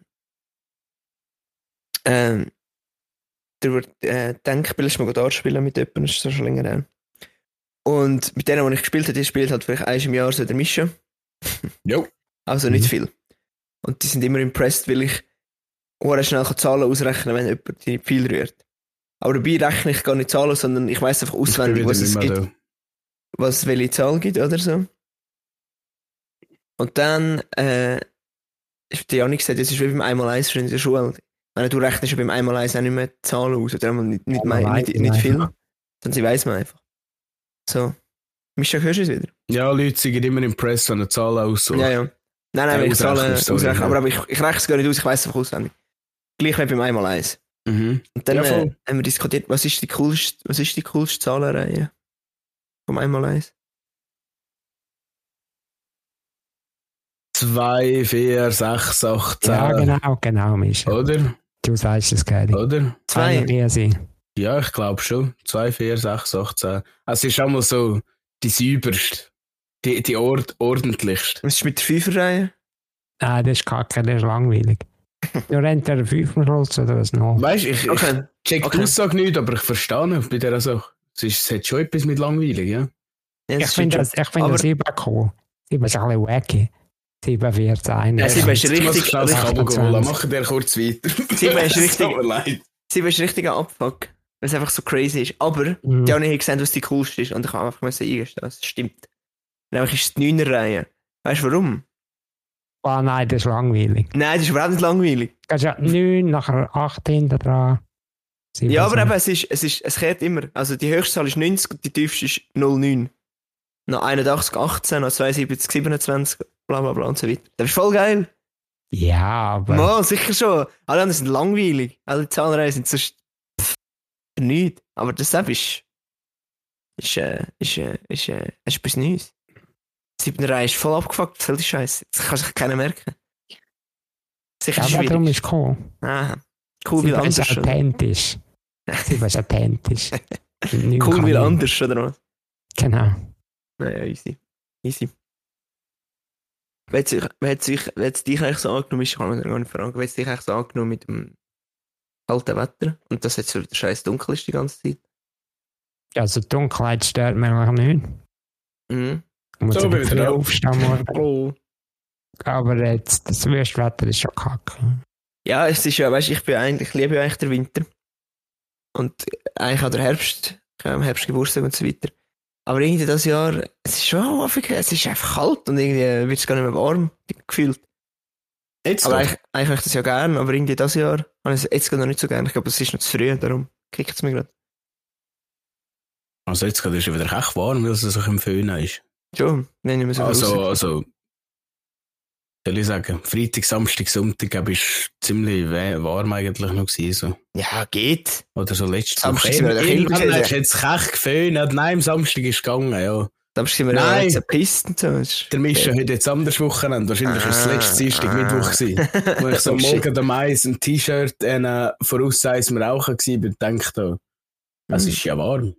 ähm, darüber äh, Denkspiel ist mal Gitarre spielen mit jemandem, das ist schon länger her. Und mit denen, die ich gespielt habe, die spielt halt vielleicht einmal im Jahr so der Mischa. Jo. Also nicht Mhm. viel. Und die sind immer impressed, weil ich sehr schnell kann Zahlen ausrechnen kann, wenn jemand die viel rührt. Aber dabei rechne ich gar nicht Zahlen, sondern ich weiss einfach auswendig, was es gibt, was welche Zahl gibt oder so. Und dann äh, ist der Janik gesagt, das ist wie beim einmal eins schon in der Schule. Wenn du rechnest ja beim einmal eins auch nicht mehr Zahlen aus, oder einmal nicht, nicht, Einmal nicht, nicht, eins, nicht viel, einfach. sondern sie weiss man einfach. So. Mischa, hörst du es wieder? Ja, Leute sind immer impressed, wenn eine Zahl aussucht. Ja, ja. Nein, nein, Ja, wenn ich Zahlen ausrechnen, sorry, ausrechne, ja. aber, aber ich, ich rechne es gar nicht aus, ich weiss es einfach auswendig. Gleich wie beim einmal eins. Mhm. Und dann Ja, äh, voll. haben wir diskutiert, was ist die coolste, was ist die coolste Zahlenreihe vom einmal eins? zwei, vier, sechs, acht, Ja, zehn. genau, genau, Mischa. Oder? Du sagst es gerade. Oder? Zwei. Kann ja sein. Ja, ich glaube schon. zwei, vier, sechs, acht, zehn. Es ist einmal so die sauberste. Die, die ord ordentlichste. Was ist mit der Fünferreihe? Nein, das ist kacke, das ist langweilig. Nur entweder fünf am Schluss oder was noch. Weißt du, ich, ich Okay. check Okay. die Aussage nicht, aber ich verstehe nicht bei dieser Sache. Es, ist, es hat schon etwas mit langweilig, ja? Ja, Ich finde das, ich find Aber- das sieben cool. sieben ist ein bisschen wacky. sieben, vier, zehn. Ja, sieben ist Ich muss richtig- schnell das Kabel achtundzwanzig. holen. Machen wir kurz weiter. Sieben ist Es richtig- tut mir leid. Sie ist richtig ein Abfuck, weil es einfach so crazy ist. Aber Mhm. die haben nicht gesehen, was die coolste ist. Und ich habe einfach müssen eingestehen, das stimmt. Nämlich ist es die Neuner-Reihe. Weißt du warum? Ah, nein, das ist langweilig. Nein, das ist überhaupt nicht langweilig. Du kannst ja neun, nachher acht hinten dran. sieben, Ja, aber so. eben, es ist, es ist, es kehrt immer. Also die höchste Zahl ist neunzig und die tiefste ist null Komma neun. Noch einundachtzig, achtzehn, noch zweiundsiebzig, siebenundzwanzig, bla bla bla und so weiter. Das ist voll geil. Ja, aber. Mal, sicher schon. Alle anderen sind langweilig. Alle Zahlenreihen sind so st- pff, nichts. Aber das selbst ist, ist, äh, ist, äh, ist, äh, ist etwas Neues. Die siebte Reihe ist voll abgefuckt, voll die Scheiße. Das kann sich keiner merken. Sicher Ja, ist aber darum schwierig. ist cool. Aha. Cool wie Sieben anders. ist Oder? authentisch. sieben ist authentisch. Neun Cool kann wie ich. anders, oder was? Genau. Naja, easy. Easy. Wer hat sich, wer hat sich, wer hat dich eigentlich so angenommen? Ich kann mich gar nicht fragen. Wer hat dich eigentlich so angenommen mit dem kalten Wetter? Und das jetzt so der scheiß dunkel ist die ganze Zeit. Also die Dunkelheit stört mich eigentlich nicht. Mhm. Ich muss So, so bin ich früh wieder da. aufstehen morgen. Oh. Aber jetzt, das Wüstwetter ist schon kacke. Ja, es ist ja, weißt du, ich bin eigentlich, ich liebe ja eigentlich den Winter. Und eigentlich auch der Herbst. Ich habe im Herbst Geburtstag und so weiter. Aber irgendwie das Jahr, es ist schon häufig, es ist einfach kalt und irgendwie wird es gar nicht mehr warm gefühlt. Jetzt Aber geht. eigentlich, eigentlich habe ich das ja gern, aber irgendwie das Jahr habe ich es jetzt gerade noch nicht so gern. Ich glaube, es ist noch zu früh, darum kickt es mir gerade. Also jetzt geht es schon wieder echt warm, weil es so im Föhn ist. Schon, nennen wir so Also, raus. also, soll ich sagen, Freitag, Samstag, Sonntag, glaube ich, ist ziemlich weh- warm eigentlich noch gewesen, so. Ja, geht. Oder so letztes Samstag sind wir in der Irgendwann Kälte hast du jetzt kech geföhnt. Nein, am Samstag ist es gegangen, ja. Samstag sind wir Nein. ja gepisst und so. Das ist- Der Mischa heute jetzt anderes Wochenende. Wahrscheinlich war es das letzte Dienstag, Ah. Mittwoch gewesen. Wo ich so am Oh, shit. Morgen am Eis ein T-Shirt, äh, voraus eins rauchen war, und dachte, es Mhm. ist ja warm.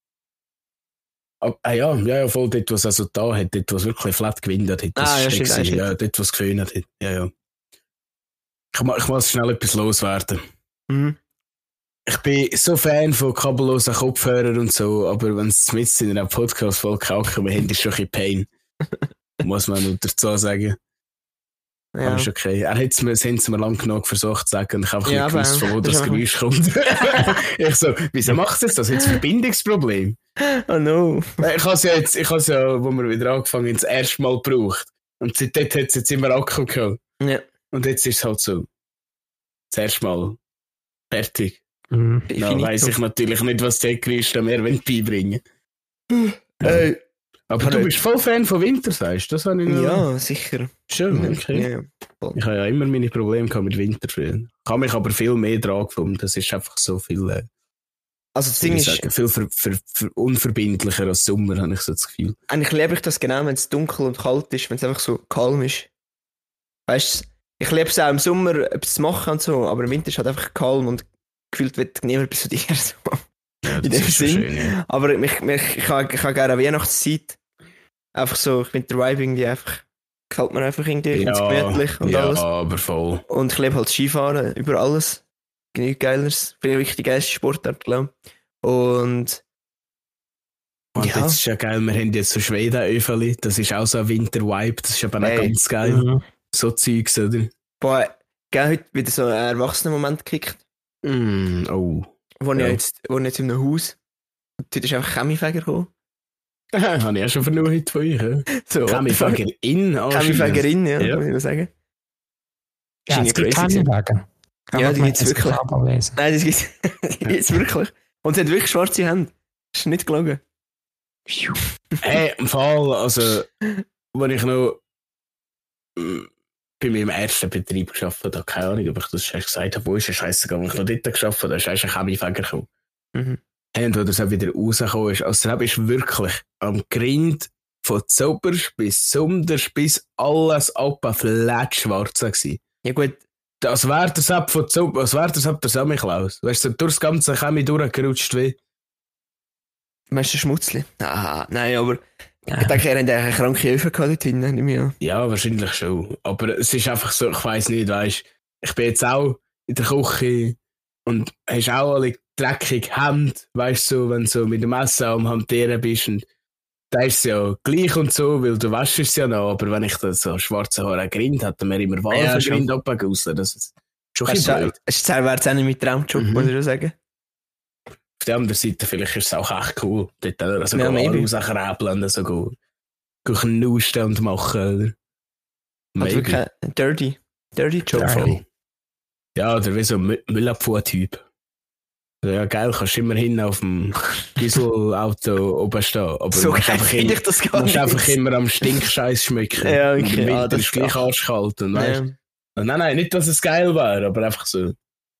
Ah, ah, ja, ja, ja, voll dort, was also da hat, dort, was wirklich flat gewindet hat. Das Ah, ja, ist stimmt, echt ah, gewesen. shit. Ja, dort, was geföhnt hat. Ja, ja. Ich, mu- ich muss schnell etwas loswerden. Mhm. Ich bin so Fan von kabellosen Kopfhörern und so, aber wenn es mit in einer Podcast-Folge kaufen, wir haben ist schon ein bisschen Pain. Muss man nur dazu sagen. Ja. Aber ist okay. Er hat es mir, es haben sie mir lang genug versucht zu sagen und ich habe einfach Ja, nicht gewusst, aber- von wo das das ist Geräusch kommt. Ich so, wieso macht es das? Jetzt ein Verbindungsproblem. Oh no. Ich habe es ja jetzt, ich habe es ja, wo wir wieder angefangen haben, das erste Mal gebraucht. Und seitdem hat es jetzt immer Akku gehabt. Ja. Und jetzt ist es halt so, das erste Mal fertig. Mhm. Na, Finito. weiss ich natürlich nicht, was die Geräusche da mehr beibringen wollen. Ey. Aber Kann du ich- bist voll Fan von Winter, sagst du? Das habe ich noch. Ja, sicher. Schön, okay. Ja, ja. Ich habe ja immer meine Probleme gehabt mit Winter früher. Ich habe mich aber viel mehr dran gefunden. Das ist einfach so viel, äh, Also das wie Ding ich ist, sagen, viel ver, ver, ver unverbindlicher als Sommer, habe ich so das Gefühl. eigentlich liebe ich das genau, wenn es dunkel und kalt ist, wenn es einfach so kalm ist. Weißt du, ich liebe es auch im Sommer, etwas zu machen und so, aber im Winter ist halt einfach kalm und gefühlt wird niemand bis zu dir. So. Ja, In dem ist schon Sinn. schön, ja. Aber mich, mich, ich habe ich ha gerne eine Weihnachtszeit. Einfach so, ich finde der Vibe irgendwie einfach, gefällt mir einfach irgendwie ganz gemütlich und ja, alles. aber voll. Und ich liebe halt Skifahren über alles. Genügend Geileres. Finde ich richtig geilste Sportart, glaube ich. Und Und Ja. jetzt ist ja geil, wir haben jetzt so Schweden-Öfeli, das ist auch so ein Winter-Vibe, das ist aber auch Ey. ganz geil. Mhm. So Zeugs, oder? boah, gell, heute wieder so einen Erwachsenen-Moment gekickt. Mm, oh. Wo Ja. ich jetzt, wo ich jetzt in einem Haus. Und dort ist einfach Chemiefäger gekommen. Habe ich auch schon vernommen heute von euch. Ja? So, Chemiefäger in Chemiefägerin, ja, Ja. muss ich mal sagen. Ja, Ist es gibt crazy gewesen. Chemiefäger. Ja, die gibt's wirklich. Lesen. Nein, das gibt's, die gibt's wirklich. Und sie hat wirklich schwarze Hände. Das ist nicht gelogen. Hey, im Fall, also, wo ich noch mm, bei meinem ersten Betrieb geschafft habe, keine Ahnung, ob ich das schon gesagt habe, wo ist es scheißegal, wenn ich noch dort geschafft habe, da ist erst ein Chemiefäger gekommen. Mhm. Hey, und wo das auch wieder rausgekommen ist, also, da bist du wirklich am Grind von Zoberst bis Sumderst bis alles ab flatschwarz gewesen. Ja gut, Als wäre das ab von Zob, als wäre das ab der Samichlaus. Weißt du, so durchs ganze Chemie durchgerutscht wie. meinst du Schmutzli? Ah, nein, aber ich denke, er hat eine kranke Öfen gehabt dort hinten, nehme ich an. Ja, wahrscheinlich schon. Aber es ist einfach so, ich weiss nicht, weißt ich bin jetzt auch in der Küche und hast auch alle dreckige Hände, weißt du, so, wenn du so mit dem Messer am Hantieren bist und da ist es ja gleich und so, weil du wäschst es ja noch, aber wenn ich da so schwarze Haare Grind hätte, mir immer Wahl Ja, für schon. Grind abgelassen. Das ist schon ein Es bisschen blöd. ist wäre es auch nicht mein Traumjob, Mhm. muss ich schon sagen. Auf der anderen Seite, vielleicht ist es auch echt cool, dort also Ja, ja, maybe. rausräbeln und so go, go knusten und machen, oder? Hat Maybe. wirklich ein dirty, dirty Job. Ja, Dirty. voll. Ja, oder wie so ein Mü- Müllabfuhr-Typ. Ja, geil, kannst immerhin auf dem Dieselauto oben stehen. Aber So du musst geil einfach, finde immer, ich das du gar musst nicht. einfach immer am Stinkscheiß schmücken. Ja, okay. Und im Winter Ah, das ist gleich ist- arschkalt. Und weißt, Ja. nein, nein, nicht, dass es geil wäre, aber einfach so.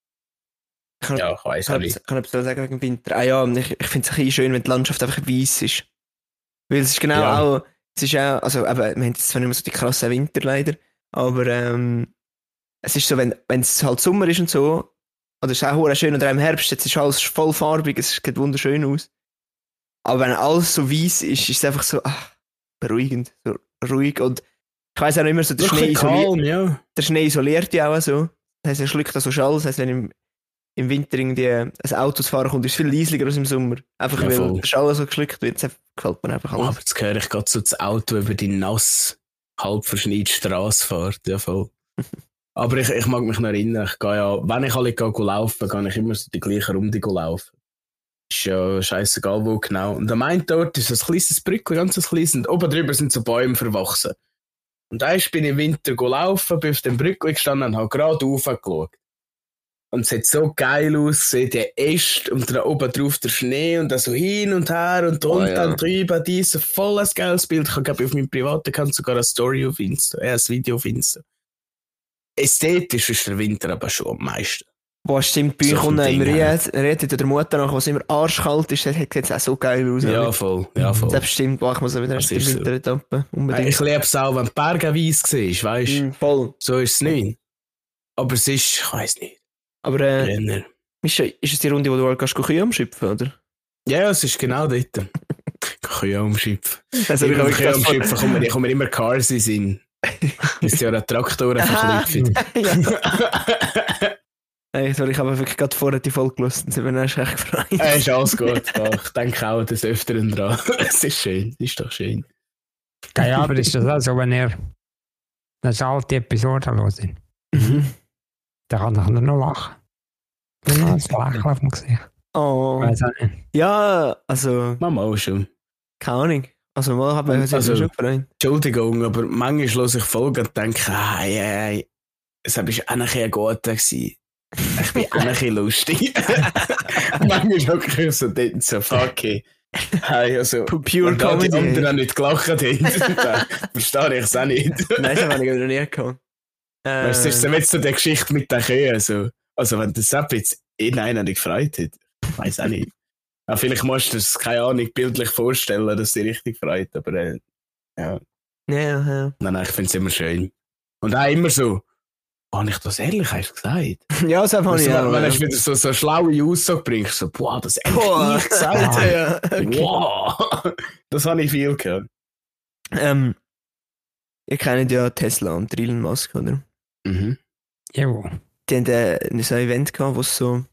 Ich kann, Ja, ich weiss auch kann, nicht. kann etwas sagen wegen dem Winter. Ah ja, und ich, ich finde es ein bisschen schön, wenn die Landschaft einfach weiss ist. Weil es ist genau Ja. auch, es ist auch, also eben, wir haben jetzt zwar nicht mehr so die krassen Winter leider, aber ähm, es ist so, wenn wenn es halt Sommer ist und so, oder es ist auch hure schön, oder auch im Herbst, jetzt ist alles voll farbig, es sieht wunderschön aus. Aber wenn alles so weiss ist, ist es einfach so, ach, beruhigend, so ruhig und ich weiss auch nicht immer so, der Schnee, Wirklich isoliert, calm, ja. der Schnee isoliert ja auch so. Das heisst, er schluckt auch so Schall, das heisst, wenn im, im Winter irgendwie ein Auto zu fahren kommt, ist es viel leislicher als im Sommer. Einfach Ja, weil voll. der Schall so geschluckt wird, das gefällt mir einfach Oh, alles. aber jetzt höre ich gerade so das Auto über die nass, halb verschneite Straße fährt. Ja, voll. Aber ich, ich mag mich noch erinnern, ich gehe ja, wenn ich alle gehe laufen, gehe ich immer so die gleiche Runde laufen. Ist ja scheissegal wo genau. Und am einen dort ist ein kleines Brückchen, ganz ein kleines, und oben drüber sind so Bäume verwachsen. Und eins bin ich im Winter laufen, bin auf dem Brückchen gestanden und habe gerade raufgeschaut. Und es sieht so geil aus, sieht der Est und da oben drauf der Schnee und dann so hin und her und drunter Oh, ja. und drüber, dies, so voll ein geiles Bild. Ich habe, glaube ich, auf meinem privaten Account sogar eine Story auf Insta, äh, ein Video auf Insta. Ästhetisch ist der Winter aber schon am meisten. Boah, stimmt, bei So euch vom unten im Ding her. Ried, redet der Mutter nach, was immer arschkalt ist, das sieht jetzt auch so geil aus. Ja, oder? voll, ja, voll. Das stimmt, boah, ich muss auch wieder Das erst ist die so. Winteretappe, unbedingt. Ich liebe es auch, wenn die Berge weiss siehst, weißt du? Mm, voll. So ist es nicht. Aber es ist, ich weiss nicht, Aber äh, grüner. Mischa, ist es die Runde, wo du halt kannst Kühe umschöpfen, oder? Ja, es ist genau dort. Kühe umschöpfen. Also, ich Ich habe Kühe wirklich umschöpfen kommen mir, kommen mir immer Cars in den Sinn. Bis die ja Traktoren verknüpfen. ja. Hey, sorry, ich habe wirklich gerade vorher die Folge gelesen und sie bin echt gefreut. Ja, ist alles gut. Ja, ich denke auch des Öfteren dran. Es ist schön, es ist doch schön. Geil, aber ist das auch so, wenn ihr eine alte Episode hört, Mhm. dann kann ich nur noch lachen. Nur noch ein Lächeln auf dem Gesicht. Oh. Weiß auch nicht. Ja, also, Mama auch schon. keine Ahnung. Also, mal habe ich Also- also, schon gefreut. Entschuldigung, aber manchmal höre ich Folgen und denke, hey, hey, es war auch ein bisschen gut gewesen. Ich bin auch ein bisschen lustig. Manchmal wirklich so, dort so, fuck it. Hey, also, Pure und da die Comedy. anderen nicht gelacht haben, dann verstehe ich es auch nicht. Nein, das habe ich noch nie gehabt. Äh, Weißt du, das ist so jetzt so die Geschichte mit den Kühen. So. Also, wenn das Sepp jetzt in einen nicht gefreut hat, ich weiß auch nicht. Ja, vielleicht musst du das, keine Ahnung, bildlich vorstellen, dass sie richtig freut, aber äh, ja. ja, ja. Nein, nein, ich finde es immer schön. Und auch immer so, habe ich das ehrlich hast du gesagt? Ja, das habe ich Also, auch. wenn ja. du wieder so, so schlaue Aussage bringst, so, boah, das ehrlich Boah. ich gesagt. ja, Hey. ja. Okay. Wow. Das habe ich viel gehört. Ähm, ihr kennt ja Tesla und Elon Musk, oder? Mhm. Jo. Die haben äh, so ein Event gehabt, wo sie so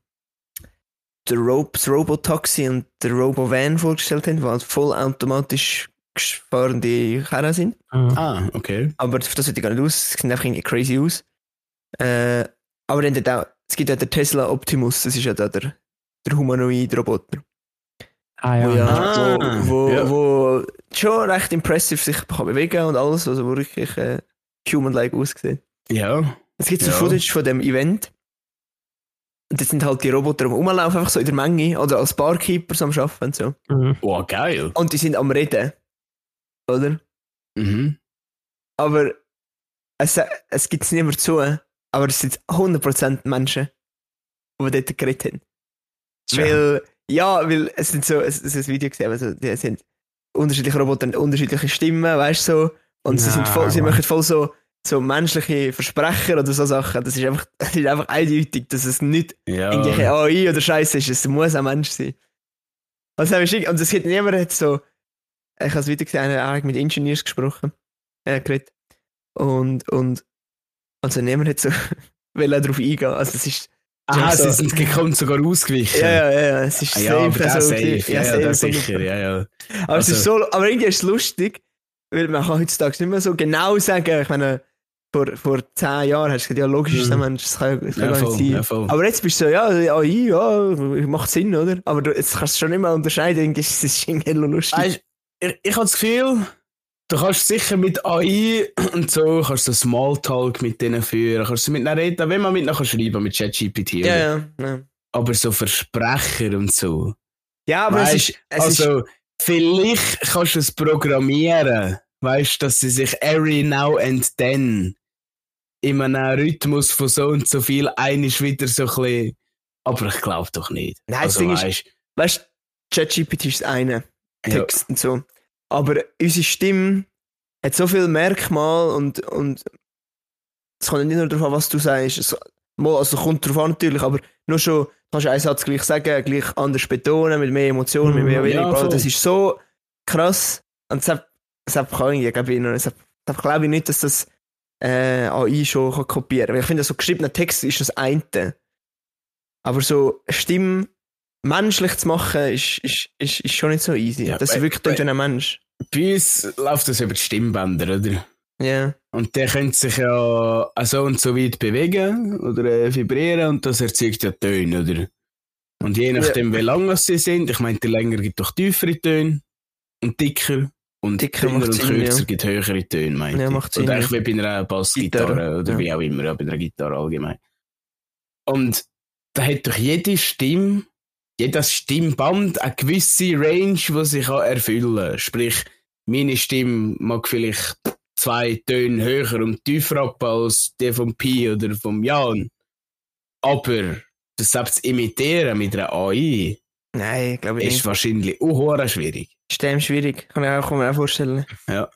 der Ro das Robotaxi und der Robo-Van vorgestellt haben, die halt vollautomatisch fahrende Karren sind. Mhm. Ah, okay. Aber das sieht gar nicht aus, sie sehen einfach irgendwie crazy aus. Äh, aber dann hat auch, es gibt ja den Tesla Optimus, das ist ja da der, der humanoide Roboter. Ah ja. Wo, ja, Ah, wo, wo, ja. wo schon recht impressive sich kann bewegen und alles, also wo wirklich äh, human-like aussieht. Ja. Es gibt so Ja. Footage von dem Event. Und das sind halt die Roboter, die rumlaufen, einfach so in der Menge, oder als Barkeeper so am Arbeiten und so. Mhm. Wow, geil. Und die sind am Reden. Oder? Mhm. Aber es, es gibt es nicht mehr zu, aber es sind hundert Prozent Menschen, die dort geredet haben. Tja. Weil, ja, weil es sind so, es, es ist ein Video gesehen, also die sind unterschiedliche Roboter und unterschiedliche Stimmen, weißt du so. Und sie Ja, sind voll, sie aber- machen voll so, so menschliche Versprecher oder so Sachen. Das ist einfach, das ist einfach eindeutig, dass es nicht Ja. irgendwelche A I oder Scheiße ist, es muss ein Mensch sein. Also, und es gibt niemand hat so, ich habe es wieder gesehen, einer hat mit Ingenieurs gesprochen, äh, geredet. Und, und, also niemand hat so, will auch darauf eingehen. Also, es ist, Aha, so- sie sind gekommen, sogar ausgewichen. ja, ja, ja, es ist Ah, ja, aber der so safe. gewesen. Ja, ja, das safe, sicher, ja, ja. Aber es ist Also- so, aber irgendwie ist es lustig, weil man kann heutzutage nicht mehr so genau sagen, ich meine, vor, vor zehn Jahren hast du gesagt, ja, logisch ist der Mhm. Mensch, das kann, das kann Ja, gar nicht voll, sein. ja, voll. Aber jetzt bist du so, ja, A I, ja, macht Sinn, oder? Aber du, jetzt kannst du schon nicht mehr unterscheiden, irgendwie ist es irgendwie noch lustig. Weißt, ich, ich habe das Gefühl, du kannst sicher mit A I und so, kannst du Smalltalk mit denen führen, kannst du mit ihnen reden, wenn man mit ihnen kann schreiben mit ChatGPT. ja, oder? ja, ja. Aber so Versprecher und so. Ja, aber es Weißt, ist, es ist, also, vielleicht kannst du es programmieren, weißt, dass sie sich every now and then in einem Rhythmus von so und so viel einisch wieder so ein bisschen. Aber ich glaube doch nicht. Nein, also, das Ding ist- weißt, weißt du, ChatGPT ist das eine, ja, Text und so. Aber unsere Stimme hat so viele Merkmale und, und es kommt nicht nur darauf an, was du sagst. Es, mal, also kommt darauf an natürlich, aber nur schon, du kannst einen Satz gleich sagen, gleich anders betonen, mit mehr Emotionen, mit mehr Mhm, weniger. ja, bla. voll. Das ist so krass. Und deshalb, deshalb kann ich, glaube ich, noch- deshalb, deshalb glaube ich nicht, dass das äh, A I schon kann kopieren kann. Weil ich finde, so geschriebener Text ist das eine. Aber so Stimme menschlich zu machen, ist, ist, ist, ist schon nicht so easy. Ja, das ist bei- wirklich bei- durch einen Mensch. bei uns läuft das über die Stimmbänder, oder? Ja. Und der könnte sich ja auch so und so weit bewegen oder äh, vibrieren und das erzeugt ja Töne, oder? Und je nachdem, wie lang es sie sind, ich meine, die länger gibt doch tiefere Töne und dicker und Dicker dünner macht und Sinn, kürzer ja. gibt höhere Töne, meinte Ja, ich. macht Sinn, Oder ja. eigentlich wie bei einer Bassgitarre Gitarre, oder ja. wie auch immer, ja, bei einer Gitarre allgemein. Und da hat doch jede Stimme, jedes Stimmband eine gewisse Range, die sie kann erfüllen kann. Sprich, meine Stimme mag vielleicht zwei Töne höher und tiefer ab als die vom Pi oder vom Jan. Aber das selbst zu imitieren mit einer A I Nein, glaube ich ist nicht. wahrscheinlich auch schwierig. Extrem schwierig, kann ich auch, kann mir auch vorstellen. Ja.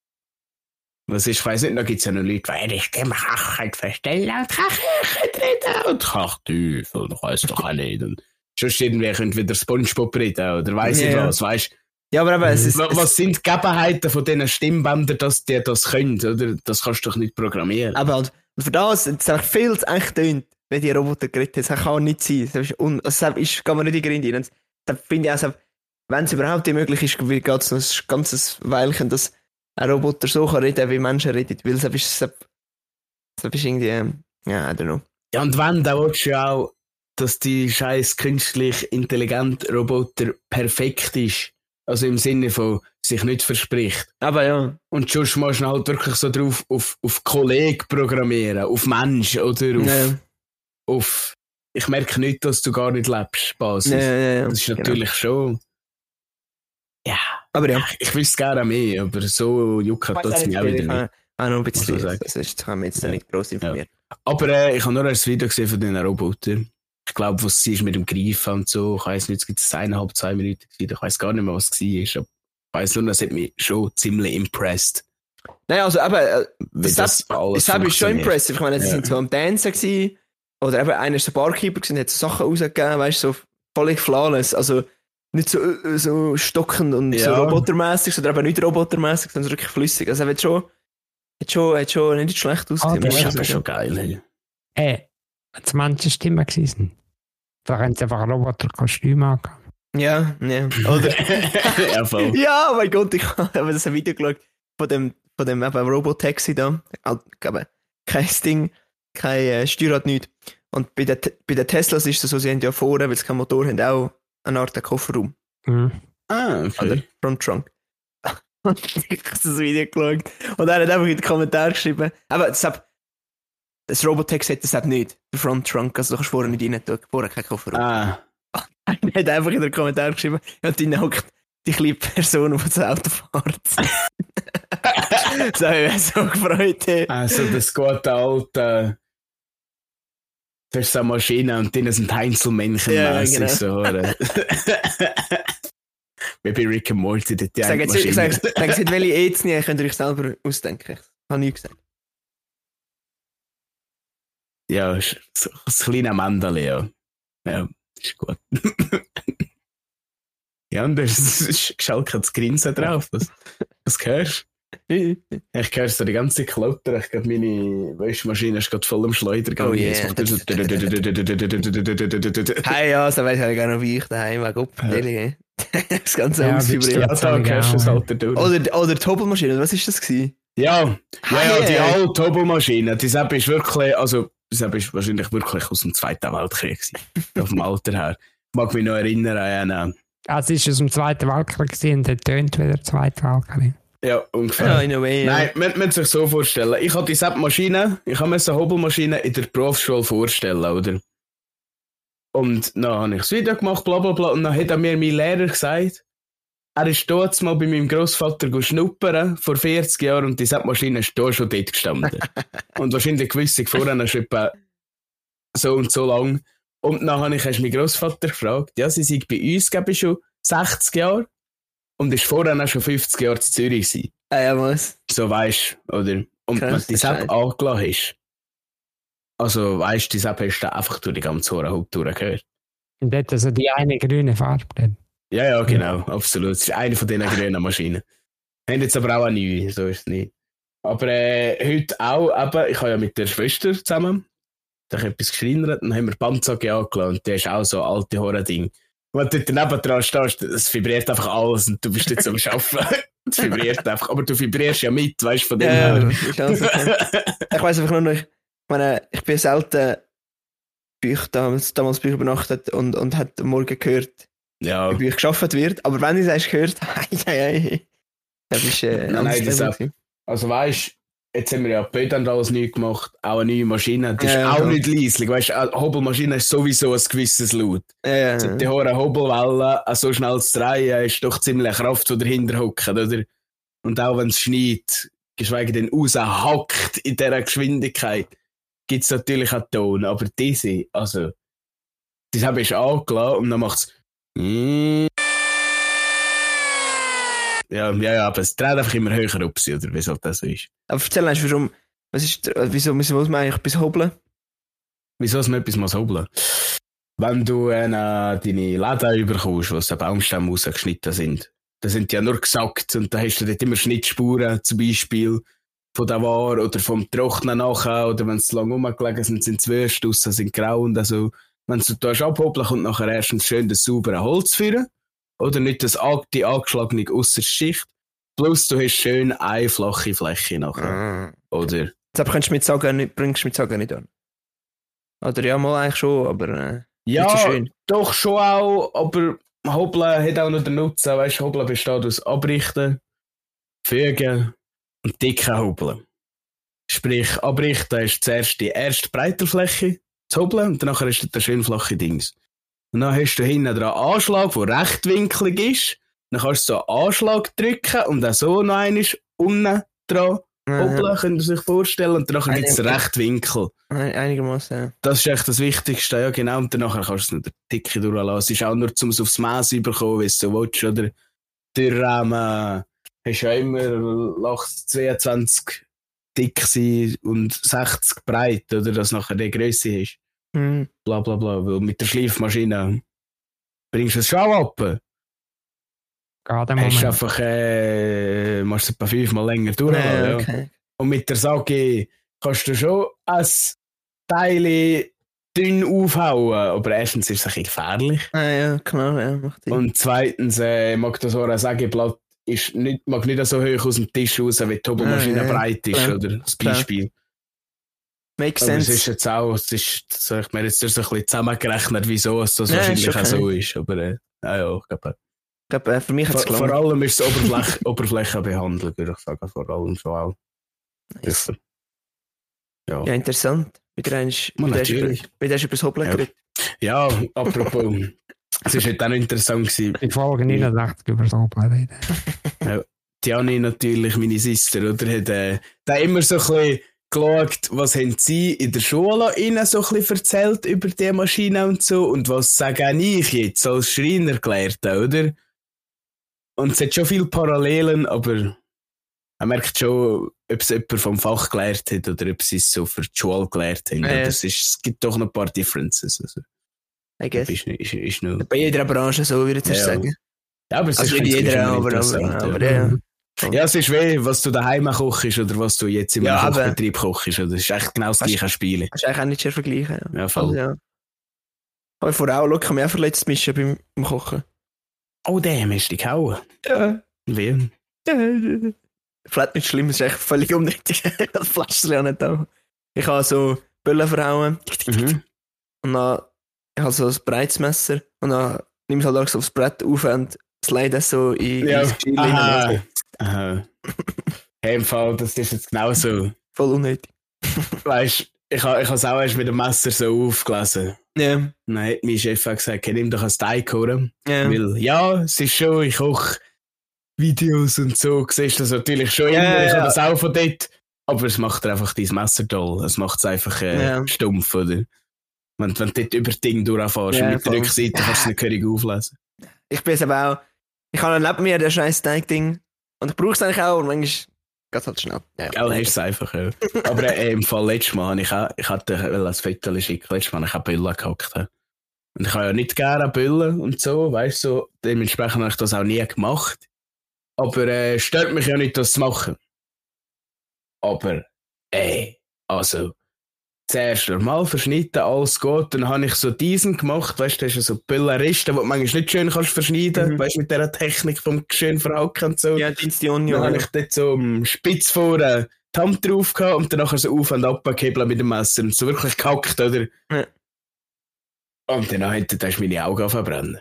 Was ist, ich weiss nicht, da gibt es ja noch Leute, die ihre Stimme Kacheln verstellen und Kacheln reden und Kachteufel, das weiss doch auch nicht. Und sonst irgendwie könnt wieder Spongebob reden oder weiss ich Ja. was, weißt Ja, aber eben, es ist... was, was sind die Gegebenheiten von diesen Stimmbändern, dass die das können, oder? Das kannst du doch nicht programmieren. Aber halt, und für das, es ist viel zu echt tönt, wenn die Roboter geredet haben. Das kann nicht sein. Das ist, un, also, das ist, kann man nicht in die Grinde rein. Da finde ich auch, wenn es überhaupt nicht möglich ist, geht es noch ein ganzes Weilchen, dass ein Roboter so kann reden, wie Menschen reden. Weil es ist, es ist irgendwie, ähm, ja, I don't know. Ja, und wenn, dann willst du ja auch, dass die scheiß künstlich intelligente Roboter perfekt ist. Also im Sinne von sich nicht verspricht. Aber ja. Und sonst musst du halt wirklich so drauf auf, auf Kollegen programmieren, auf Mensch oder auf, Ja, auf. Ich merke nicht, dass du gar nicht lebst, Basis. ja, ja, ja, Das ist genau. natürlich schon. Ja, Aber ja. ich wüsste gerne mehr, aber so juckt das mich auch wieder nicht. Ah, noch ein Muss bisschen. man sagen. Das ist, das haben wir jetzt Ja. nicht gross informiert. Aber äh, ich habe nur ein Video gesehen von diesen Robotern. Ich glaube, was sie ist mit dem Greifen und so. Ich weiss nicht, es gibt es eineinhalb, zwei Minuten gewesen. Ich weiss gar nicht mehr, was es war. Aber ich weiss nur, das hat mich schon ziemlich impressed. Nein, also eben, äh, Wie das, das alles das ist schon funktioniert. impressive. Ich meine, sie Ja. sind so am Dancen gewesen, oder eben einer ist der Barkeeper gewesen, hat so Sachen rausgegeben, weißt du, so völlig flawless. Also nicht so, äh, so stockend und so Ja. robotermäßig, sondern eben nicht robotermäßig, sondern wirklich flüssig. Also er hat schon, hat schon, hat schon nicht schlecht ausgesehen. Ah, Das muss ist ich aber sagen. schon geil. Hey. Äh, als manche Stimmen gewesen. Da können sie einfach ein Roboterkostüm machen. Ja, ja. Oder, Ja, voll. ja, oh mein Gott, ich habe das ein Video geschaut von dem, von dem eben Robotaxi da. Halt, eben, kein Ding, kein äh, Steuerrad, nichts. Und bei den, bei den Teslas ist es so, sie haben ja vorne, weil sie keinen Motor haben, auch eine Art Kofferraum. Mhm. Ah, Oder okay. Fronttrunk. Und ich habe das Video geschaut. Und er hat einfach in den Kommentaren geschrieben, aber das, hab, das Robotaxi hat das eben nicht, der Fronttrunk, also du kannst vorne nicht rein tun, vorne kein Kofferraum. Ah, Er hat einfach in den Kommentaren geschrieben, ja, und dann hockt die kleine Person, die das Auto fährt. So, ich mich so gefreut. Hey. also das gute alte. Das ist so eine Maschine und denen sind Heinzelmännchen Ja, mäßig genau. so, oder? Wie bei Rick and Morty, die Ich sage jetzt, ich Maschine. sage, sage jetzt, welche Ethnie könnt ihr euch selber ausdenken. Ich habe nie gesagt. Ja, ist so das kleine Mandale, ja. Ja, ist gut. Ja, und das ist geschalktes Grinsen drauf. Was, was hörst du? Ich höre so die ganze Klotter. Ich glaube, meine Wäschmaschine ist gerade voll am Schleudern. Oh, yeah. Es macht so- Hey, ja, so weiss ich gar noch, wie ich daheim weg abteile. Das ganze Ja, Haus willst du vibriert. Ja, da hörst du es halt durch. Oder, oder die Hobelmaschine, was ist das gewesen? Ja, ja, ja, die Hey. alte Hobelmaschine, die Sepp ist wirklich, also, die Sepp ist wahrscheinlich wirklich aus dem Zweiten Weltkrieg gewesen. Auf dem Alter her. Ich mag mich noch erinnern an einen, Also es war aus dem Zweiten Weltkrieg gewesen und der tönt wieder der Zweite Weltkrieg. ja, ungefähr. Ja, in a way. Nein, man man muss sich so vorstellen. Ich habe die Sepp-Maschine, ich habe mir so eine Hobelmaschine in der Berufsschule vorstellen, oder? Und dann habe ich das Video gemacht, bla bla bla, und dann hat er mir mein Lehrer gesagt, er ist dort mal bei meinem Grossvater schnuppern, vor vierzig Jahren, und die Sepp-Maschine ist da schon dort gestanden. Und wahrscheinlich gewisse vorher schon etwa so und so lang. Und dann habe ich erst meinen Grossvater gefragt, ja, sie sind bei uns, glaube ich, schon sechzig Jahre und ist vorher auch schon fünfzig Jahre in Zürich gewesen. Ah, ja, was? So weisst oder? Und Krass, wenn du die das Sepp ist angelassen hast, also weisst du, die Sepp hast du einfach durch die ganze Ohrenhaupttour gehört. Und dort also die eine grüne Farbe drin. Ja, ja, genau, absolut. Das ist eine von diesen grünen Maschinen. Haben jetzt aber auch eine neue, so ist es nicht. Aber äh, heute auch, eben, ich habe ja mit der Schwester zusammen, da habe ich etwas geschreinert, dann haben wir Bandzage angelassen und der ist auch so ein alte Horror-Ding. Wenn du daneben dran stehst, es vibriert einfach alles und du bist jetzt am Arbeiten. Es vibriert einfach, aber du vibrierst ja mit, weißt du, von dem Ja, her. ist alles okay. Ich weiss einfach nur noch, ich meine, ich bin selten bei euch damals, damals bei euch übernachtet und, und hat am Morgen gehört, Ja, wie bei euch gearbeitet wird. Aber wenn ich es erst gehört, hei, hei, hei. Das ist äh, Nein, nein, das Level auch- gewesen. also weißt jetzt haben wir ja bei dann alles neu gemacht, auch eine neue Maschine, das Ja, ist auch ja. nicht leislich, weißt du, eine Hobelmaschine ist sowieso ein gewisses Laut. Ja, ja, Die ja. hohe Hobelwelle, auch so schnell zu drehen, ist doch ziemlich eine Kraft, die dahinter hockt, oder? Und auch wenn es schneit, geschweige denn raushackt in dieser Geschwindigkeit, gibt es natürlich auch Ton, aber diese, also, das habe ich angelassen und dann macht es ja, ja, ja, aber es dreht einfach immer höher auf sie, oder wieso das so ist. Aber erzähl uns, warum, was ist, der- wieso, wieso muss man eigentlich etwas hobeln? Wieso es nicht etwas muss hobeln? Wenn du äh, deine Läden überkommst, wo so Baumstämme rausgeschnitten sind, dann sind die ja nur gesackt und da hast du dort immer Schnittspuren, zum Beispiel von der Ware oder vom Trocknen nachher, oder wenn sie zu lange rumgelegen sind, sind sie wüst, draussen sind grau und also, wenn du da abhobeln kommt nachher erstens schön das saubere Holz führen, oder nicht das, an- die angeschlagene Ausserschicht, plus du hast schön eine flache Fläche nachher, Ah. oder? Jetzt aber könntest du mit Sagen nicht, bringst du mit Sagen nicht an. Oder ja, mal eigentlich schon, aber äh, Ja, nicht so schön. doch schon auch, aber Hobeln hat auch noch den Nutzen, weißt du, Hobeln besteht aus Abrichten, Fügen und dicken Hobeln. Sprich, Abrichten ist zuerst die erste breite Fläche zu hobeln und danach ist das der schön flache Dings. Und dann hast du hinten dran einen Anschlag, der rechtwinklig ist. Dann kannst du so einen Anschlag drücken und dann so noch einmal unten dran hobeln, könnt ihr sich vorstellen. Und danach gibt es den Rechtwinkel. Ein, einigermaßen, ja. Das ist echt das Wichtigste, ja genau. Und danach kannst du es nicht der Dicke durchlassen. Es ist auch nur, um es aufs Maß zu bekommen, wie du willst. Oder der Rahmen hast ja immer lass zweiundzwanzig dick sein und sechzig breit, oder? Dass nachher die Größe ist. Hm. Bla bla bla. Weil mit der Schleifmaschine bringst du es schon ab. Geht im Hast du Moment. einfach, äh, machst du etwa fünfmal länger durchlassen. Ja, Ja. okay. Und mit der Sage kannst du schon ein Teil dünn aufhauen, aber erstens ist es ein bisschen gefährlich. Ah, ja, klar, ja, macht Sinn. Und zweitens äh, mag das so ein Sägeblatt ist nicht, mag nicht so hoch aus dem Tisch raus, wie die Hobelmaschine Ja, ja, breit ist, klar, oder? Das klar. Beispiel. Makes Aber es sense. ist jetzt auch, es ist, so, ich meine, jetzt ist so ein bisschen zusammengerechnet, wieso es das Ja, wahrscheinlich ist auch okay. so ist. Aber äh, ja, ja, ich glaube, Ich glaube, äh, für mich hat es vor, vor gelangt. allem ist es Oberfläche, Oberflächenbehandlung, würde ich sagen, vor allem schon auch. Nice. Ja. Ja, interessant. Wieder einmal, Man, wieder hast du über, natürlich. wieder hast du über das Hobeln Ja. geredet. Ja, apropos, es ist heute auch noch interessant gewesen. In Folge neunundachtzig über so reden. Diani natürlich, meine Schwester, oder, hat äh, da immer so ein bisschen geschaut, was haben sie in der Schule ihnen so ein bisschen erzählt über die Maschine und so, und was sage auch ich jetzt als Schreiner Gelehrter, oder? Und es hat schon viele Parallelen, aber man merkt schon, ob es jemand vom Fach gelehrt hat oder ob sie es so für die Schule gelehrt haben. Ja. Oder es, ist, es gibt doch noch ein paar Differences. Also, I guess. ist, ist, ist noch, Bei jeder Branche so, würde ich Ja. jetzt sagen. ja, aber es Also ist nicht ganz jeder, immer aber, aber, interessant, aber, ja. ja. Ja, es ist weh, was du daheim kochst oder was du jetzt im Ja, aber- Kochbetrieb kochst. Oder? Das ist echt genau das Weißt- gleiche Spiel. Kannst du eigentlich auch nicht sehr vergleichen. Ja, Ja, voll. Also, ja. Aber ich vorher auch, schau, ich habe mich auch verletzt mischen beim, beim Kochen. Oh, damn, hast du dich gehauen. Ja. Wie? Vielleicht nicht schlimm, es ist echt völlig unnötig. Das Flaschchen auch nicht da. Ich habe so Böllen verhauen Mhm. und dann ich habe so ein breites Messer und dann nehme ich halt auch so aufs Brett auf und slide das so in, Ja, in das Geschirr rein. aha. Aha. Hey, im Fall, das ist jetzt genauso. Voll unnötig. Weißt, ich habe ich es auch erst mit dem Messer so aufgelesen. Ja, Und dann hat mein Chef auch gesagt, nimm doch ein Steak, oder? ja. Weil, ja, es ist schon, ich koche Videos und so, siehst du das natürlich schon Ja, immer, ich ja. habe das auch von dort, aber es macht dir einfach dein Messer toll, es macht es einfach äh, Ja. stumpf, oder? Wenn, wenn du dort über das Ding durchfährst Ja, und mit der voll. Rückseite kannst du es nicht gehörig auflesen. Ich bin es aber auch. Ich habe neben mir das scheiß Teig-Ding und ich brauche es eigentlich auch und manchmal geht es halt schnell. Ja, Gell, ist es einfach, ja. Aber äh, im Fall letztes Mal habe ich auch, ich hatte ein Foto schicken, letztes Mal habe ich auch Büllen gehackt. ja. Und ich habe ja nicht gerne Büllen und so, weißt du, so, dementsprechend habe ich das auch nie gemacht. Aber äh, stört mich ja nicht, das zu machen. Aber, ey, also, zuerst normal verschnitten, alles gut, dann habe ich so diesen gemacht, weißt du, hast ja so Büllenristen, die du manchmal nicht schön kannst verschneiden, Mhm. weißt du, mit dieser Technik vom schön verhaken und so. Ja, Dienst die Dann Union. habe ich dort so am Spitz vorne die Hand drauf gehabt und dann nachher so auf und ab gehebelt mit dem Messer und so wirklich gehackt, oder? Ja. Und dann hat da ist meine Augen verbrennen.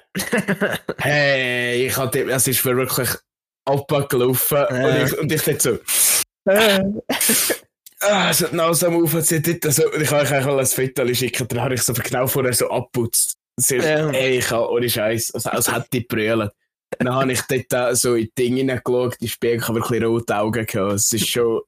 Hey, ich hatte, es ist mir wirklich abgelaufen Ja. und ich, und ich dort so, Ah, es hat Nase am Aufziehen. Also, ich habe euch eigentlich ein Foto schicken, dann habe ich so genau vorher so abputzt. So, Ja. ey, ich habe ohne Scheiß, also, als hätte ich brüllen. Dann habe ich dort auch so in die Dinge hineingeschaut, die Spiegel, aber ein bisschen rote Augen gehabt. Es ist schon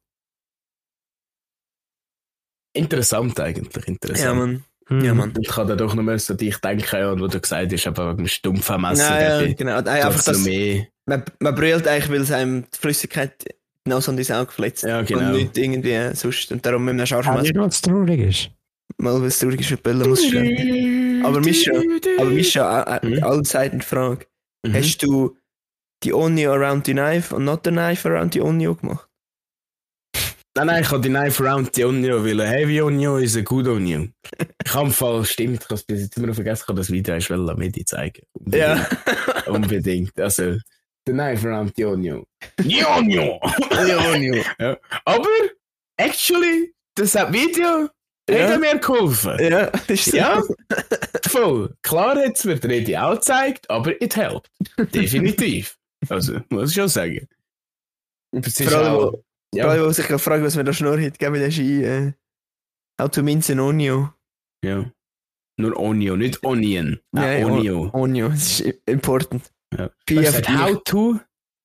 interessant eigentlich, interessant. Ja, Mann. Mhm. Ja, Mann. Ich kann da doch noch mehr so dich denken, ja, und wo du gesagt hast, aber wegen dem stumpfen Messer, Ja, da ja, genau. Nein, einfach tut's noch das, mehr. man, man brüllt eigentlich, weil es einem die Flüssigkeit genau so an die Auge verletzt. Ja, genau. Und nicht irgendwie sonst. Und darum mit einem scharfen Ah, nicht, Messer. was traurig ist. Mal, was traurig ist, bellen muss schon. Aber Mischa, aber Mischa, äh, Mhm. äh, allzeit Frage. Mhm. Hast du die Onion around the knife und not the knife around the onion gemacht? Nein, nein, ich habe die Knife Around the Onion, weil a heavy onion is a good onion. Ich habe im Fall, stimmt, ich habe es bis jetzt immer noch vergessen, ich habe das Video erst wollen Medi zeigen. Unbedingt. Ja. Unbedingt. Also, the Knife Around the Onion. Die Onion! Die Onion. Ja. Aber, actually, das hat Video Ja. hat mir geholfen. Ja, ist so. Ja, voll. Klar hat es mir die Rede auch gezeigt, aber it helped. Definitiv. Also, muss ich schon sagen. Es ist Vor allem, auch, wo, ja. vor allem, wo sich gerade fragt, was mir da schnurrt, gell, mit der Ski, äh, how to mince an onion. Ja. Nur Onion, nicht Onion. Nein, Ah, Onion. Onion, das ist important. Ja. Pi Was auf sagt dich. how to?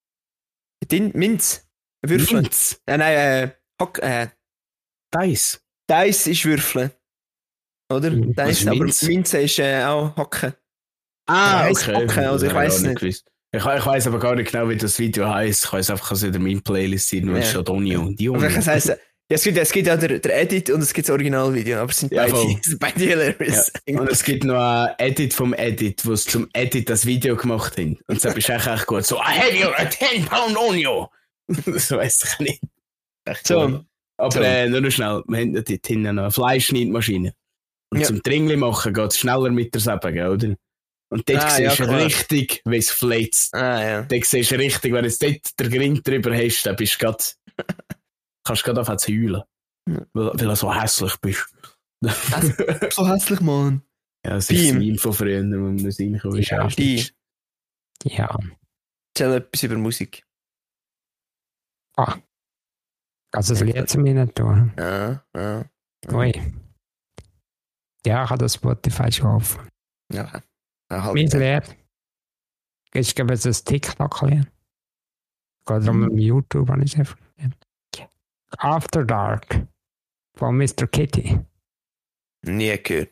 Den Minz. Würfeln. Minz. Äh, nein, äh, Hock, äh, Dice. Dice ist Würfeln. Oder? Mhm. Was Dice, ist aber Minz? Minze ist äh, auch Hocken. Ah, heisst okay. Hocken, also ich Das habe weiss auch nicht. gewusst. Ich, ich weiss aber gar nicht genau, wie das Video heisst. Ich weiss einfach, dass es in meiner Playlist sind, weil es Ja. steht Onion. Die Aber Onion. das heisst, ja, es gibt, es gibt ja der, der Edit und es gibt das Originalvideo, aber es sind Ja, beide, voll. es sind beide hilarious. Und es gibt noch ein Edit vom Edit, wo sie zum Edit das Video gemacht haben. Und das ist echt, echt gut. So, I have you a ten pound Onion. Das weiss ich nicht. Echt So. gut. Aber So. äh, nur noch schnell, wir haben dort hinten noch eine Fleischschneidmaschine. Und Ja. zum Dringli machen geht es schneller mit der Säbel, oder? Und dort Ah, siehst ja, du klar. richtig, wie es fletzt. Ah, ja. Dort siehst du richtig, wenn du jetzt dort den Grind drüber hast, dann bist du grad, kannst du gerade anfangen zu heulen. Ja. Weil, weil du so hässlich bist. So hässlich, Mann. Ja, das ist Beam. das Meme von früher, wo man das reinkommt. Ja, Pi. Ja. Erzähl etwas über Musik. Ah. Also das Lied zu mir nicht tun. Ja, ja. Ui. Ja, ich habe das Spotify schon offen. Ja, ja halt. Mein Lied. Ich glaube, es ist ein TikTok-Lied. Geht darum, auf YouTube habe ich es einfach. After Dark von Mister Kitty. Nie gehört.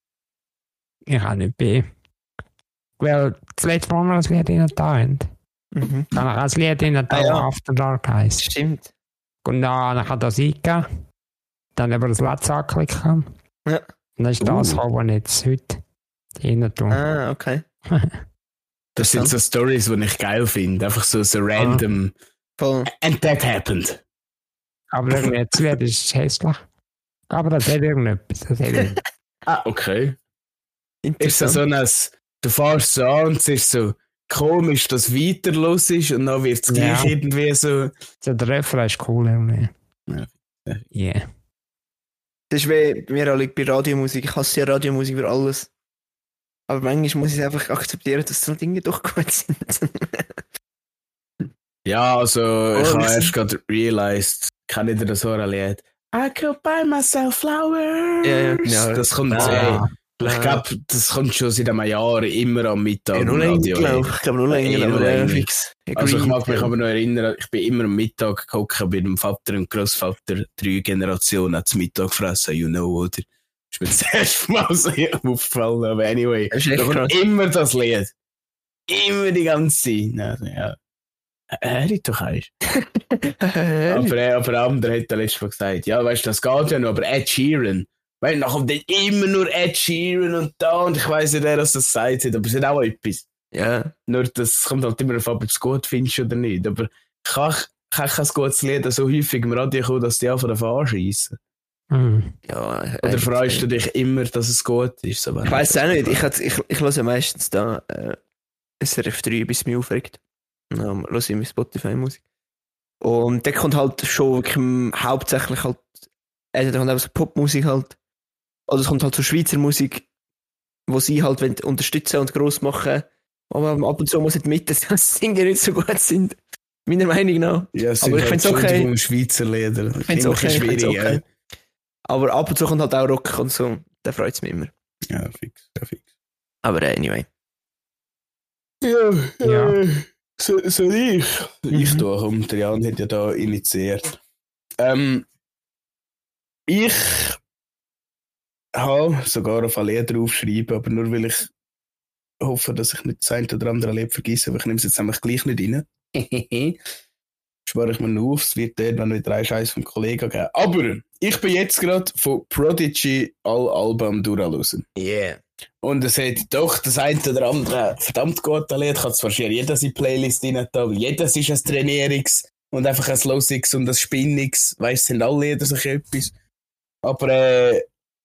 Ich habe nicht bei. Weil das letzte Mal, als wir das Lied da haben, Mhm. kann ich auch das Lied in der Ah, ja. After Dark heisst. Stimmt. Und dann habe ich das eingegeben. Dann über das Let's anklicken. Ja. Und dann ist das, Uh. was ich jetzt heute rein tue. Ah, okay. Das sind so Stories, die ich geil finde. Einfach so, so random. Voll. And that happened. Aber irgendwie das Lied ist hässlich. Aber das hat irgendetwas. Das hat irgendetwas. Ah, okay. Ist das Interessant. so ein, du fährst so an und es ist so komisch, dass es weiter los ist und dann wird es gleich Ja. irgendwie so. So, der Refrain ist cool irgendwie. Ja. Yeah. Das ist wie bei mir alle bei Radiomusik. Ich hasse ja Radiomusik über alles. Aber manchmal muss ich einfach akzeptieren, dass so Dinge doch gut sind. Ja, also ich Oh, habe wir erst sind- gerade realized, kann ich dir das auch Lied? I could buy myself flowers. Ja, ja, genau. Das kommt, Ah. äh, ich glaube, das kommt schon seit einem Jahr immer am Mittag. Ja, nur im länger, Radio. glaube ich. Ich glaube, nur Ja, länger. nur aber ja, länger. fix. Also ich Agreed. mag mich aber noch erinnern, ich bin immer am Mittag geguckt bei dem Vater und Großvater, drei Generationen zum Mittag gefressen, you know, oder? Ist mir das erste Mal so aufgefallen, aber anyway. Das ist echt Da kommt krass. immer das Lied. Immer die ganze Zeit. Also, ja. Hör ich doch eins. aber, äh, aber andere hat der letzte Mal gesagt, ja, weißt du, das geht ja noch, aber Ed Sheeran. Weil dann kommt dann immer nur Ed Sheeran und da und ich weiss nicht, wer das sagt, aber es ist auch etwas. Ja. Nur das kommt halt immer darauf ab, ob du es gut findest oder nicht. Aber kann ich, kann ich ein gutes Lied so häufig im Radio kommen, dass die einfach davon anschiessen? Mhm. Ja, Oder freust du dich immer, dass es gut ist? So, Ich weiß es auch nicht. Ich, ich, ich, ich höre meistens da äh, S R F drei, bis es mich aufregt. Dann höre ich mit Spotify-Musik. Und der kommt halt schon wirklich ähm, hauptsächlich halt, also da kommt auch so Popmusik halt. Oder es kommt halt so Schweizer Musik, wo sie halt wollen unterstützen und gross machen. Aber ab und zu muss in die Mitte, dass die Singer nicht so gut sind. Meiner Meinung nach. Ja, es Aber sind ich halt find's okay. Entschuldigung, Schweizer Lieder. Ich finde es okay, ich find's schwierig. okay. Aber ab und zu kommt halt auch Rock und so. Da freut es mich immer. Ja, ja fix, ja, fix. Aber äh, anyway. Ja, Ja. äh, so, so ich. Mhm. Ich tue, komm, der Jan hat ja da initiiert. Ähm, ich habe sogar auf ein Lied draufschreiben, aber nur weil ich hoffe, dass ich nicht das eine oder andere Lied vergesse, aber ich nehme es jetzt einfach gleich nicht rein. Spare ich mir noch auf, es wird irgendwann wieder ein Scheiß vom Kollegen geben. Aber ich bin jetzt gerade von Prodigy all Album durchhören. Yeah. Und es hat doch das eine oder andere verdammt gute Lied. Kann zwar schon jeder seine Playlist rein tun, weil jedes ist ein Trainierungs- und einfach ein Slowsix und ein Spinnix. Weißt du, sind alle Lieder sich etwas. Aber äh,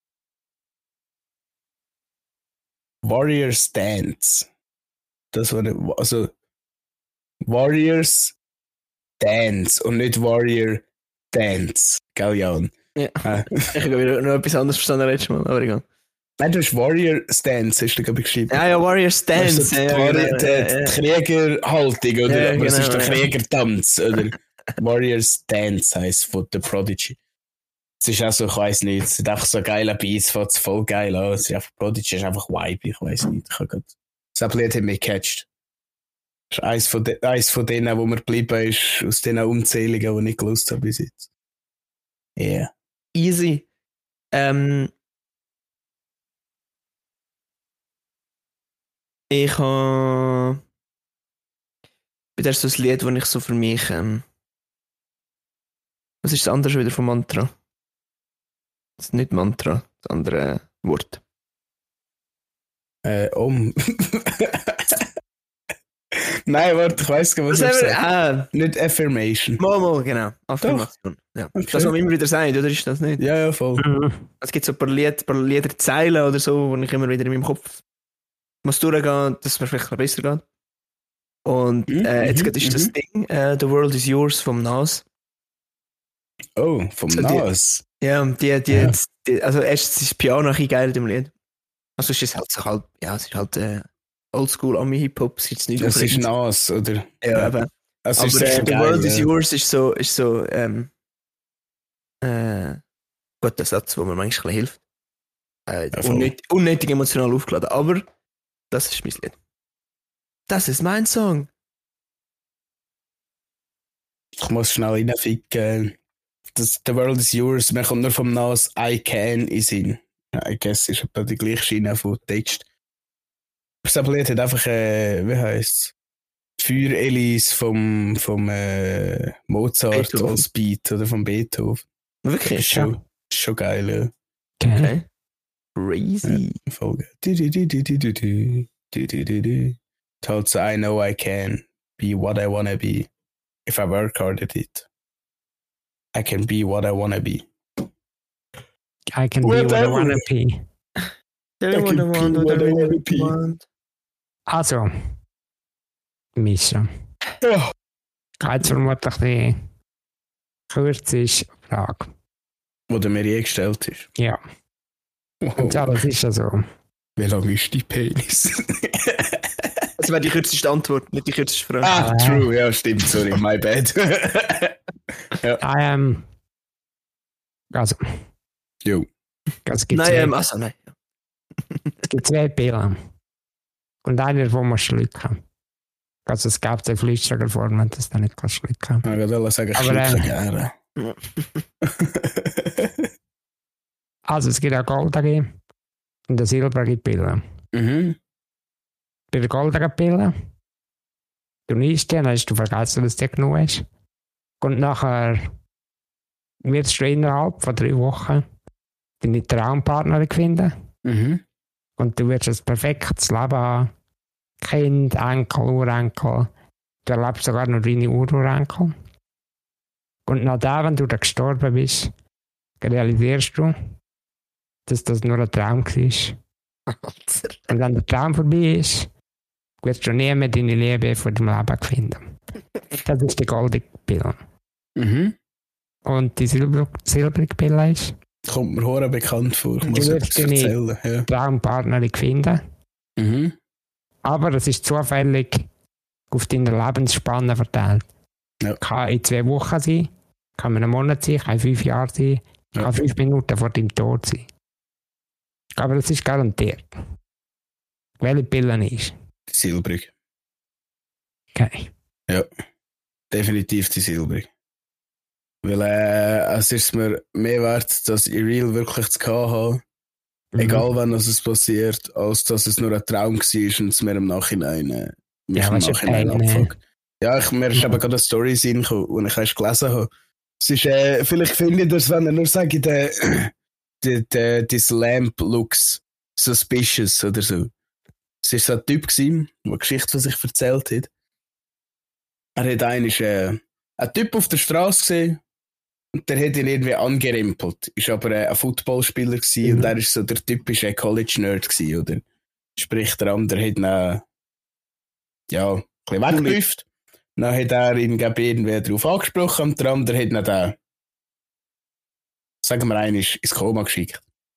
Warriors Dance. Das war eine, also Warriors Dance und nicht Warrior Dance. Gell, Jan? Ja. Äh. Ich habe wieder noch etwas anderes verstanden letztes Mal, aber egal. Nein, du hast Warrior Stance, hast du glaube ich geschrieben. Ja, ja, Warriors Dance. Also die, ja, Warrior, genau, die, ja, ja. die Kriegerhaltung, oder? Ja, Aber es ist genau, der ja. Kriegertanz, oder? Warriors Dance heisst von The Prodigy. Es ist auch so, ich weiss nicht, es ist einfach so ein geiler Beat, es fängt voll geil an. Es ist einfach, Prodigy ist einfach vibe, ich weiss nicht. Ich habe gerade, das Lied hat mich gecatcht. Das ist eins von, de, eins von denen, wo mir geblieben ist, aus den Unzähligen, die ich gelust habe bis jetzt. Yeah. Easy. Ähm, ich habe. Das ist so ein Lied, das ich so für mich. Ähm, was ist das andere schon wieder von Mantra? Das ist nicht Mantra, das andere Wort. Äh, um. Nein, warte, ich weiss gar nicht, was Was ich haben wir? sage. Ah, Nicht Affirmation. mal, mal, genau. Affirmation. Ja. Okay. Das, was man immer wieder sagt, oder ist das nicht? Ja, ja, voll. Mhm. Es gibt so ein paar, Lied, paar Liederzeilen oder so, wo ich immer wieder in meinem Kopf muss durchgehen, dass es mir vielleicht ein bisschen besser geht. Und Mhm, äh, jetzt mhm, gerade ist das mhm. Ding, äh, The World is Yours vom Nas. Oh, vom So die- Nas. Ja, die, die, Ja. die, also erstens ist das Piano ein bisschen geil in dem Lied. Also es ist halt so halt, ja, es ist halt äh, Oldschool Ami-Hip-Hop, es ist jetzt nicht Das ist aufregend. Nas, oder? Ja, aber, Es ist aber sicher äh, The geil, World is ja. Yours ist so, ist so, ähm, äh, guter Satz, wo mir manchmal hilft. Äh, Ja, voll. unnötig, unnötig emotional aufgeladen, aber das ist mein Lied. Das ist mein Song. Ich muss schnell reinficken. Das, The World is Yours, man kommt nur vom Nas I Can in Sinn. Ja, I guess ist etwa die gleiche Schiene von Text. Das Lied hat einfach, äh, wie heisst es? Die Feuerelis vom, vom äh, Mozart Beethoven. als Beat oder vom Beethoven. Das Wirklich? ist schon, ist schon geil, ja. Okay. Okay. Crazy. Folge. Du, du, du, du, du, du, du, du, du, du, du. Told so I know I can be what I wanna be if I work hard at it. I can be what I wanna be. I can be what I Whatever. wanna be. Tell I what can I want, be what what I I wanna really be. want. Also, Mischa. Ja. Jetzt vermutlich die kürzeste Frage. Wo der mir je gestellt ist. Ja, und ja, das ist ja so. Wie lang ist die Penis? Das wäre die kürzeste Antwort, nicht die kürzeste Frage. ah, true, ja, stimmt, sorry, my bad. Ähm, also, Jo. es gibt, Nein, zwei, ähm, also nein. es gibt zwei Pillen. Und einer davon musst du schlucken. Also es gab den flüssiger Form, wenn du das dann nicht kannst schlucken. Ich würde sagen, ich Aber, schlucke äh, gerne. Also es gibt eine goldene und eine silbrige Pille. mhm. Bei der goldenen Pille, du nimmst die, dann hast du vergessen, dass die genug ist. Und nachher wirst du innerhalb von drei Wochen deine Traumpartnerin finden. Mhm. Und du wirst ein perfektes Leben haben. Kind, Enkel, Urenkel. Du erlebst sogar noch deine Ururenkel. Und nachdem, wenn du dann gestorben bist, realisierst du, dass das nur ein Traum war. Und wenn der Traum vorbei ist, wirst du nie mehr deine Liebe von deinem Leben finden. Das ist die goldene Pille. Mhm. Und die silber silbrige Pille ist, Kommt mir hure bekannt vor, ich Du muss wirst etwas deine- erzählen. Ja. Traumpartnerin finden. Mhm. Aber das ist zufällig auf deine Lebensspanne verteilt. Ja. Kann in zwei Wochen sein, kann in einem Monat sein, kann in fünf Jahren sein, kann Ja. fünf Minuten vor deinem Tod sein. Aber das ist garantiert. Welche Pille ist? Die Silbrig. Okay. Ja. Definitiv die Silbrig. Weil äh, es ist mir mehr wert, dass ich real wirklich zu haben, Mhm. egal wann es passiert, als dass es nur ein Traum war und es mir im Nachhinein, äh, mich Ja, im was ist Nachhinein Pain, ne? abfuckt. Ja, ich, mir ist Mhm. eben gerade eine Story in die ich erst gelesen habe. Es ist, äh, vielleicht finde ich das, wenn ich nur sage, der, der, der, this lamp looks suspicious oder so. Es war so ein Typ, gewesen, der eine Geschichte von sich erzählt hat. Er hat einen, äh, einen Typ auf der Straße gesehen und der hat ihn irgendwie angerempelt. Ist aber äh, ein Footballspieler gewesen Mhm. und er ist so der typische College-Nerd gewesen, oder? Sprich, der andere hat ihn, äh, ja, ein bisschen weggeprüft. Dann hat er ihn, glaub ich, irgendwie darauf angesprochen und der andere hat ihn dann, sagen wir einen, ins Koma geschickt.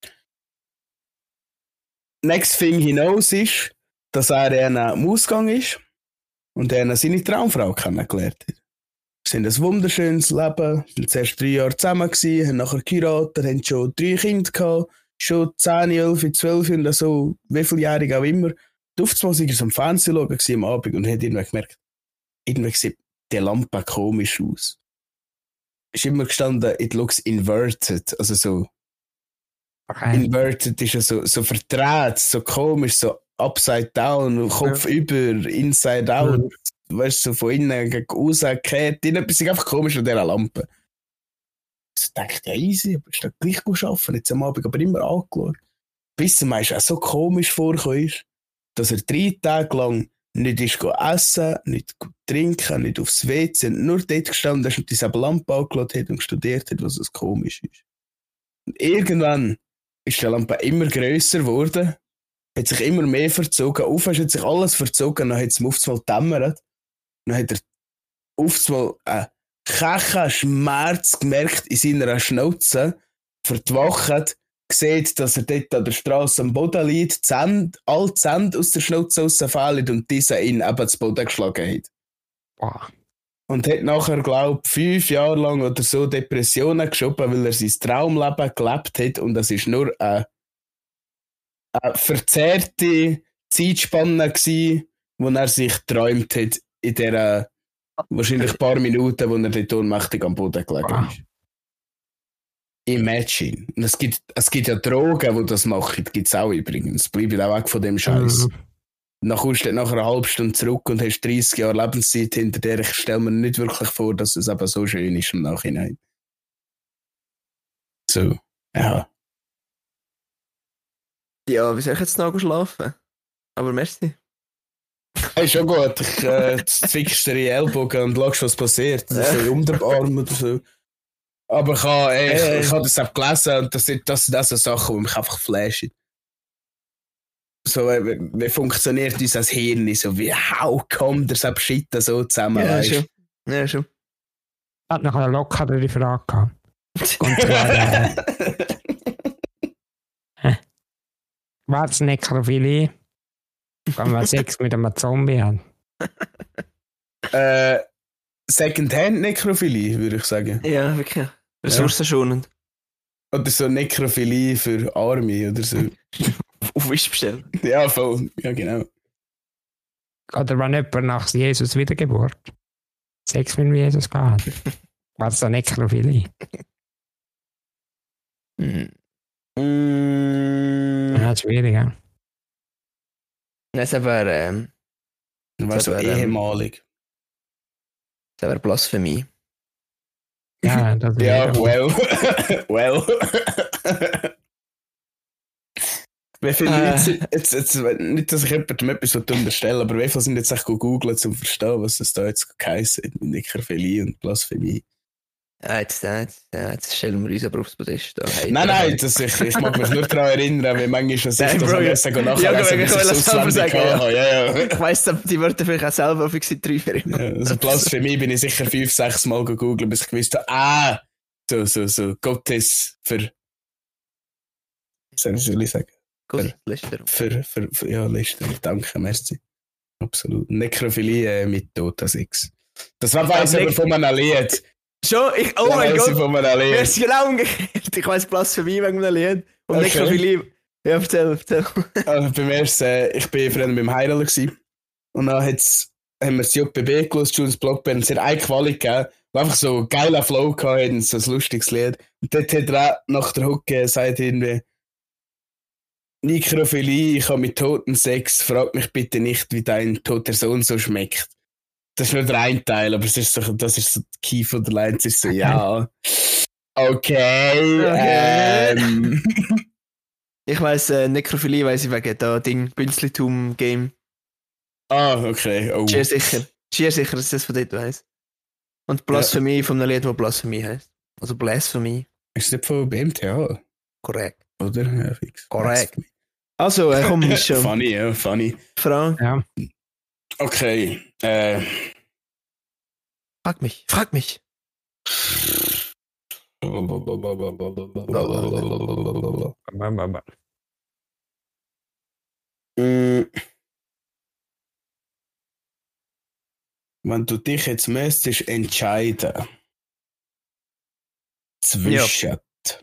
Next thing he knows ist, dass er in einem Ausgang ist und er seine Traumfrau kennengelernt hat. Sie haben ein wunderschönes Leben, sind zuerst drei Jahre zusammen gewesen, haben nachher geheiratet, haben schon drei Kinder gehabt, schon zehn, elf, zwölf und so, wie vieljährig auch immer. Und auf einmal war er so am Fernsehen schauen am Abend und hat irgendwie gemerkt, irgendwie sieht die Lampe komisch aus. Ist immer gestanden, it looks inverted, also so, Okay. inverted ist ja so, so verdreht, so komisch, so upside down, Kopf Ja. über, inside out, Mhm. weißt du, so von innen gegen außen gekehrt, etwas ist einfach komisch an dieser Lampe. Ich dachte, ja easy, aber ist doch gleich gut arbeiten, jetzt am Abend, aber immer angeschaut. Bis er mir auch so komisch vorgekommen ist, dass er drei Tage lang nicht ist go essen, nicht go trinken, nicht aufs W C, nur dort gestanden ist und diese Lampe angeschaut hat und studiert hat, was es komisch ist. Und irgendwann ist die Lampe immer grösser geworden, hat sich immer mehr verzogen, auf hat sich alles verzogen, dann hat es ihm auf einmal gedämmert, dann hat er auf einmal einen kechen Schmerz gemerkt in seiner Schnauze, verwacht, sieht, dass er dort an der Straße am Boden liegt, die Zähne, alle Zähne aus der Schnauze rausfallen und dieser ihn eben zu Boden geschlagen hat. Boah. Und hat nachher, glaube ich, fünf Jahre lang oder so Depressionen geschoben, weil er sein Traumleben gelebt hat und das ist nur eine, eine verzerrte Zeitspanne gewesen, wo er sich geträumt hat in dieser wahrscheinlich ein paar Minuten, wo er dort ohnmächtig am Boden gelegen Wow. ist. Imagine. Und es gibt, es gibt ja Drogen, die das machen, gibt es auch übrigens. Bleib auch weg von dem Scheiß. Mhm. Dann kommst du nach einer halben Stunde zurück und hast dreißig Jahre Lebenszeit hinter der. Ich stelle mir nicht wirklich vor, dass es eben so schön ist im Nachhinein. So, ja. Ja, wie soll ich jetzt noch schlafen? Aber merci. Hey, schon gut. Ich äh, zwickst dir in die Ellbogen und schaust, was passiert. Ja. So unter dem Arm oder so. Aber ich habe ey, ich, Hey. ich hab das auch gelesen und das sind, das sind auch so Sachen, die mich einfach flashen. So, äh, wie, wie funktioniert unser Hirn? So, wie, how kommt der so Shit so zusammen? Ja, weißt? schon. Ja, schon. Ich hatte noch eine lockere Frage gehabt. Und zwar, äh, was Nekrophilie, wenn man Sex mit einem Zombie hat? äh, Secondhand-Nekrophilie, würde ich sagen. Ja, wirklich. Ressourcenschonend. Oder so Nekrophilie für Arme oder so. Auf Wisch bestellen. Ja, voll. Ja, genau. Oder wenn jemand nach Jesus Wiedergeburt Sex mit Jesus gehabt hat? Was eine Nekrophilie? Hm. Mm, Ja, schwierig, ja. Nein, das wäre ähm, war so aber, ähm, ehemalig. das wäre Blasphemie. Ja, das Ja, wäre well. well. Wie viele Äh. Leute sind, jetzt, jetzt, nicht, dass ich jemandem etwas unterstelle, aber wie viele sind jetzt echt gegoogelt, um zu verstehen, was das da jetzt geheißen hat, mit Nekrophilie und Blasphemie? Ja, jetzt, jetzt, jetzt stellen wir uns aber aufs Podest. Da. Hey, Nein, da- nein, das, ich, ich mag mich nur daran erinnern, wie manchmal schon sich Nein, das Bro, am ja. besten Ja, nachlesen, ich bis ich wollte es selber auswendig sagen, ja. habe. Ja, ja. Ich weiss die Wörter vielleicht auch selber, aber ich sind drei für immer. Ja, also Blasphemie bin ich sicher fünf, sechs Mal gegoogelt, bis ich gewusst habe, ah, so, so, so, Gottes für, was soll ich sagen? Gut, Lästerung. Für, für, für ja, Lästerung, danke, merci. Absolut. Nekrophilie äh, mit Dota sechs. Das war weiss aber von einem Lied. Schon? Ich, oh Das mein weiss ich Gott. von einem Mir Lied. ist genau umgekehrt. Ich weiss Blasphemie wegen einem Lied. Und Okay. Nekrophilie. Ja, erzähl, erzähl. Also bei mir ist äh, ich bin früher beim Heiler gewesen. Und dann hat's, haben wir das J B B gelöst, Jules Blockband. Es hat eine Quali gegeben, die einfach so einen geilen Flow hatte und so ein lustiges Lied. Und dort hat er auch nach der Hucke gesagt irgendwie, Nekrophilie, ich habe mit toten Sex, frag mich bitte nicht, wie dein toter Sohn so schmeckt. Das ist nur der eine Teil, aber es ist so, das ist so die Key von der Line. Es ist so, ja, okay, Okay. ähm. Ich weiss, äh, Nekrophilie weiss ich wegen da Ding, Bünzlitum-Game. Ah, okay, oh. Schier sicher. Schier sicher, dass das von dort weiss. Und Blasphemie von einem Lied, das Blasphemie heisst. Also Blasphemie. Ist das nicht von B M T H, Korrekt. oder? Ja, fix. Korrekt. Also, äh, komm, ist schon. Funny, ja, funny. Frage. Ja. Okay, äh. Frag mich, frag mich. Mm. Wenn du dich jetzt müsstest entscheiden zwischen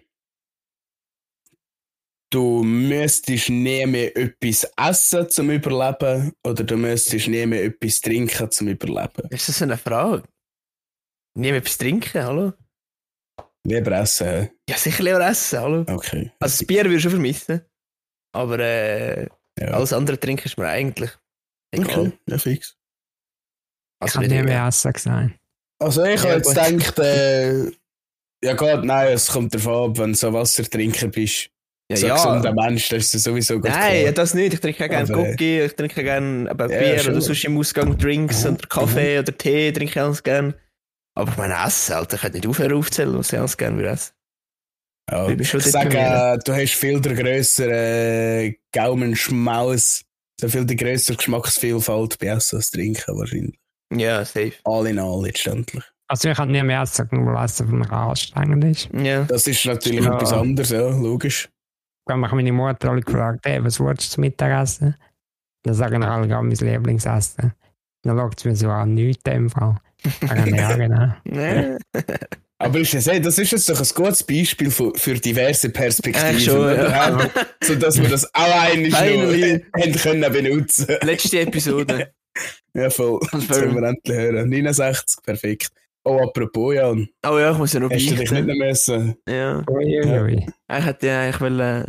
du müsstest nie mehr etwas essen zum Überleben oder du müsstest nie mehr etwas trinken zum Überleben. Ist das eine Frage? Nie mehr etwas trinken, hallo? Lieber essen, hä? Ja, sicher lieber essen, hallo? Okay. Also das Bier würde ich schon vermissen. Aber äh, Ja. alles andere trinken ist mir eigentlich egal. Okay, ja fix. Ich Also habe nicht nie mehr egal. Essen gesagt. Also ich Ja, habe jetzt gut. gedacht, äh, ja Gott, nein, es kommt davon ab, wenn du so Wassertrinker bist. Ja, so ja. gesunder Mensch, das ist ja sowieso gut. Nein, ja, das nicht. Ich trinke gerne Aber, äh, Cookie, ich trinke gerne aber ja, Bier schon. oder sonst im Ausgang Drinks Mhm, oder Kaffee oder Tee trinke ich alles gerne. Aber ich meine Essen, Alter, ich könnte nicht aufhören aufzählen, was ich alles gerne würde essen. Ja, Ich bin schon ich sage, deprimiert. äh, du hast viel der grösseren äh, Gaumenschmaus, so viel die grössere Geschmacksvielfalt bei Essen als Trinken wahrscheinlich. Ja, safe. All in all letztendlich. Also ich habe nie mehr Essen gesagt, weil Essen für mich anstrengend ist. Ja. Das ist natürlich Ja. etwas anderes, ja, logisch. Wenn mich meine Mutter alle gefragt, hey, was willst du zum Mittagessen? Dann sagen alle, ja, mein Lieblingsessen. Dann schaut es mir so an, nichts in dem Fall. Sagen, ja, genau. Ja. Aber ist es, hey, das ist jetzt doch ein gutes Beispiel für, für diverse Perspektiven, Eigentlich schon, oder? ja. Sodass wir das auch eigentlich Finally. noch haben können benutzen. Letzte Episode. Ja, voll. Das Confirm. können wir endlich hören. neunundsechzig, perfekt. Oh, apropos, Jan. Oh ja, ich muss ja noch Hast du dich nicht beichten. mehr müssen? Ja. Ui, ui, ui. Ich hätte ja eigentlich wollen,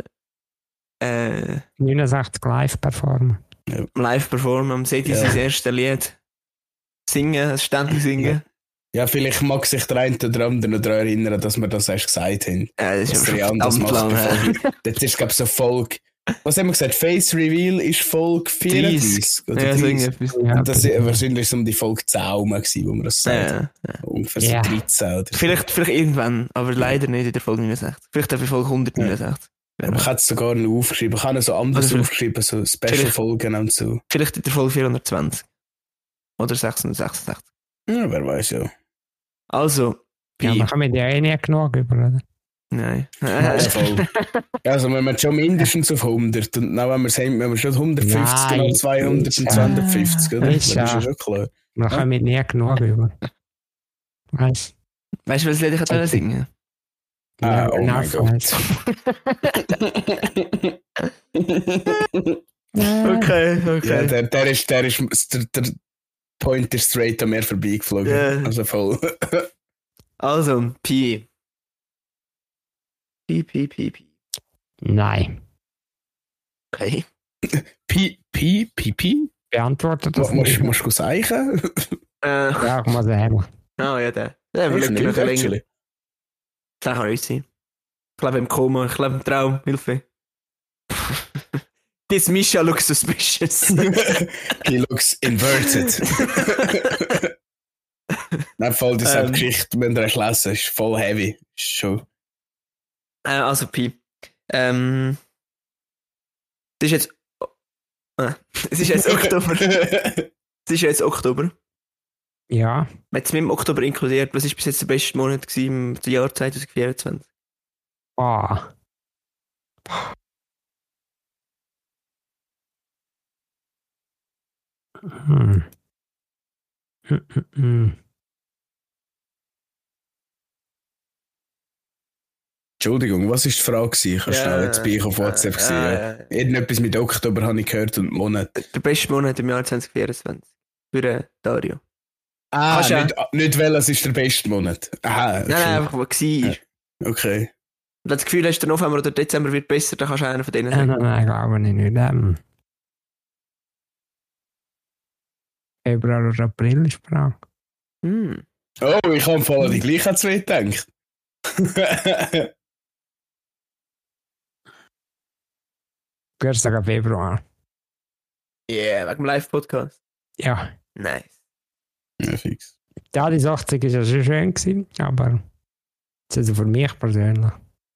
äh, neunundsechzig live performen. live performen, am Seti Ja. sein erstes Lied singen, ein Ständchen singen. Ja, vielleicht mag sich der eine oder andere noch daran erinnern, dass wir das erst gesagt haben. Ja, das Dass ist der ja schon Jan das verdammt macht. lang her. bevor wir- Das ist, glaube ich, so Folge. Was haben wir gesagt? Face Reveal ist Folge vierunddreißig oder Ja, so dreißig. irgendetwas. Ja, Und das ist wahrscheinlich ist es um die Folge zehn herum, gewesen, wo wir das gesagt haben. Ja. Ungefähr so Ja. dreizehn oder so. Vielleicht, vielleicht irgendwann, aber leider nicht in der Folge neunundsechzig. Vielleicht auch in Folge hundertneunundsechzig. Aber ich hätte es sogar noch aufgeschrieben. Ich habe noch so anders Oder vielleicht- aufgeschrieben, so vielleicht- Special-Folgen und so. Vielleicht in der Folge vierhundertzwanzig. Oder sechshundertsechsundsechzig. Ja, wer weiß ja. Also, Ja, Pi. dann kommen wir ja eh nicht genug über, oder? Nein. Ja, voll. Ja, also wenn wir schon mindestens auf hundert und dann, wenn wir es haben, wenn wir schon hundertfünfzig Nein. und zweihundert und zweihundertfünfzig, oder? Das Ist ist ja. ja schon klar. Dann kommen wir nie genug über. Weißt Weißt du, welches Lied ich hätte singen? du? Ah, oh genau mein so Gott. heisst. Okay, Ja, okay. der, der ist, der ist, der, der Point ist straight an mir vorbeigeflogen. Ja. Also voll. Also, Pi. Pi, Pi, Pi, Pi. Nein. Okay. Pi, Pi, Pi, Pi? Beantwortet das Musst nicht. musst du sagen? Äh, Ja, ich muss sagen. oh ja, der. Der Ich überlegt nicht, noch ein länger. actually. Das kann auch sein. Ich lebe im Koma, ich lebe im Traum. Hilfe. This Misha looks suspicious. He looks inverted. Nein, voll, diese Ähm. Geschichte, wenn du das lesen, ist voll heavy. Ist schon. äh, also, Pi. Ähm. Es ist jetzt. Äh, es ist jetzt Oktober. Es ist jetzt Oktober. Ja, Wir haben es mit dem Oktober inkludiert. Was war bis jetzt der beste Monat gewesen im Jahr zwanzig vierundzwanzig? ah. Hm. Hm, hm, hm. Entschuldigung, was war die Frage? gewesen? Ich habe Ja, schnell jetzt bei euch auf WhatsApp ja, gesehen. ja, Ja. ja. Irgendetwas mit Oktober habe ich gehört und Monat. Der beste Monat im Jahr zwanzig vierundzwanzig. Für äh, Dario. Ah, Kannst ja- nicht, nicht welches ist der beste Monat. Aha, okay. Nein, nein, einfach, was war. Ja. Und Okay. wenn du das Gefühl hast, der November oder Dezember wird besser, dann kannst du einen von denen Nein, sagen. nein, nein, glaube ich nicht. Ähm, Februar oder April ist die Frage. Hm. Oh, ich habe voll an die gleichen zwei gedacht. Ich würde sagen Februar. Yeah, wegen dem Live-Podcast. Ja. Nice. ja, fix. Ja, die achtzig war ja schon schön, gewesen, aber das ist also für mich persönlich.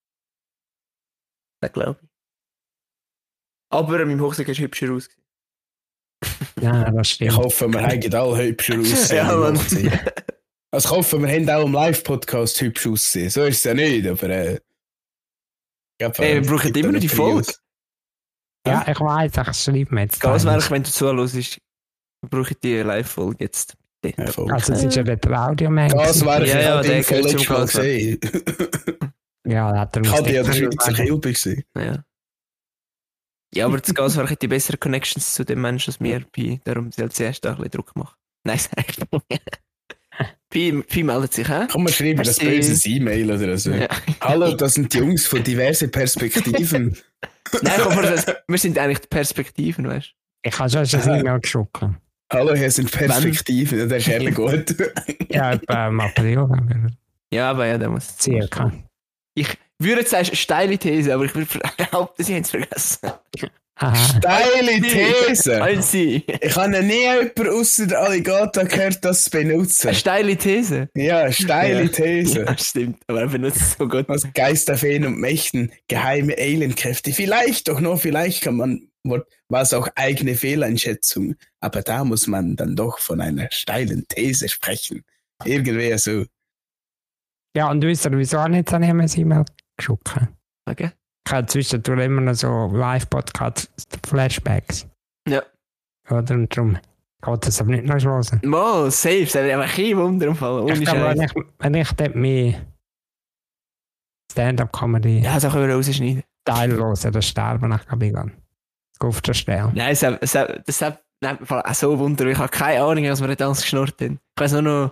Das glaube ich. Aber mein Hochzeug ist hübscher aus. Ja, das Ich stimmt. hoffe, wir haben alle hübscher aussehen. Ja, im Mann. Hochzeit. Also ich hoffe, wir haben auch im Live-Podcast hübsch aussehen. So ist es ja nicht, aber äh, ich glaub, Ey, wir es brauchen gibt immer da noch die nicht Folge. Prius. Ja, ich weiß, ich schreibe mir jetzt. Gaswerk, wenn du zuhörst, brauche ich die Live-Folge jetzt. Bitte. Ja, voll. Also, es ist ja der Audiomensch. Gaswerk, Ja, ich ja, habe der den voll gehört letztes zum Mal Gaswerk. gesehen. Ja, da hat er Ich hatte ja der nicht Schweizer sagen. Kilbe gesehen. Ja. Ja, aber das Gaswerk hat die besseren Connections zu den Menschen als mir. Pi, darum soll zuerst da ein bisschen Druck machen. Nein, sag ich. Pi, Pi meldet sich, hä? Kann man schreiben, das Merci. böses E-Mail oder so. Ja. Hallo, das sind die Jungs von diversen Perspektiven. Nein, komm, das, wir sind eigentlich die Perspektiven, weißt du? Ich habe schon schon ein E-Mail geschickt. Hallo, hier sind Perspektiven. Ja, das ist ehrlich gut. Ja, etwa im April. aber Ja, aber ja, der muss. Circa. Ich würde jetzt sagen, steile These, aber ich würde behaupten, sie haben es vergessen. Aha. Steile These. Als sie. Ich habe noch nie jemanden außer der Alligator gehört, das zu benutzen. Eine steile These. Ja, steile Ja. These. Ja, stimmt, aber er benutzt es so gut. Was Geisterfeen und Mächten, geheime Alienkräfte. Vielleicht doch nur, vielleicht kann man, war es auch eigene Fehleinschätzung. Aber da muss man dann doch von einer steilen These sprechen. Irgendwie so. Ja, und wisst ihr, wieso nicht an ihm ein E-Mail geschickt? Okay. Ich habe zwischendurch immer noch so Live-Podcast-Flashbacks. Ja. Oder? Und darum geht das aber nicht noch hören. Mo, safe, das wäre einfach kein Wunder im Fall. Ohne Ich glaube, wenn Scheiß. ich, wenn ich dort mehr Stand-up-Comedy Ja, das auch wieder rausschneiden. Teil höre, dann sterben ich, glaube ich, an. Auf der Stelle. Nein, das das das das nimmt mir voll auch so Wunder. Ich habe keine Ahnung, was wir da alles geschnurrt haben. Ich weiß nur noch.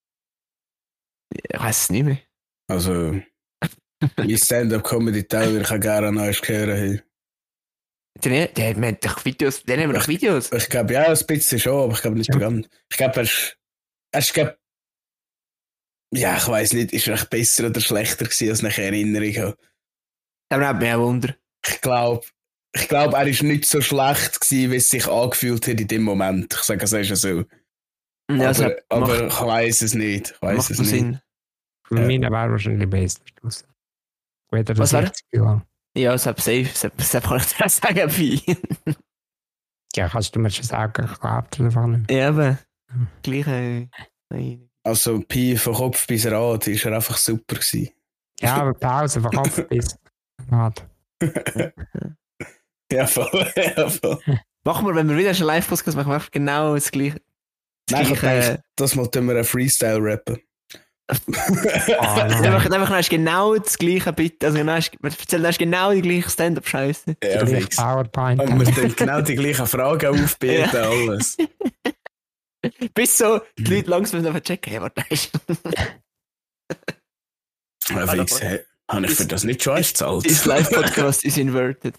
Ich weiß es nicht mehr. Also, mein Stand-up-Comedy-Teil würde ich auch gerne an euch hören. Hey. Der, der, der hat doch Videos, den haben wir doch Videos. Ich glaube, ja, ein bisschen schon, aber ich glaube nicht Ja. begann. Ich glaube, er ist, er ist, glaub, ja, ich weiß nicht, ist er echt besser oder schlechter gewesen, als ich eine Erinnerung habe. Das nimmt mich auch Wunder. Ich glaube, ich glaube, er ist nicht so schlecht gewesen, wie es sich angefühlt hat in dem Moment. Ich sage es ist ja so. Ja, das aber hat- aber macht, ich weiß es nicht. Ich weiß macht es noch nicht. Sinn. Für Ja. mich wäre wahrscheinlich besser. Weder Was das war sechzig Jahre. Ja, das hat safe. Das hat- das hat- kann ich dir auch sagen, Pi. Ja, kannst du mir schon sagen, ich glaube das einfach nicht. Ja, aber. Hm. Gleiche. Nein. Also, Pi von Kopf bis Rad ist er einfach super gewesen. Ja, aber Pause von Kopf bis Rad. Ja, voll. Ja, voll. Machen wir, wenn wir wieder einen Live-Podcast machen, wir einfach genau das gleiche. Das Nein, ich gleiche. denke, das mal tun wir einen Freestyle rappen. Ah, Dann nein. machen einfach noch genau das gleiche, bitte. Also, genau, wir erzählen erst genau die gleiche Stand-up-Scheiße. Ja, Gleich fix. PowerPoint. Und wir tun genau die gleichen Fragen aufbeten, Ja. alles. Bis so die Leute langsam noch checken. Hey, warte, ist. Ja, fix. Hey, habe ich für das nicht schon erst gezahlt? This Live-Podcast is inverted.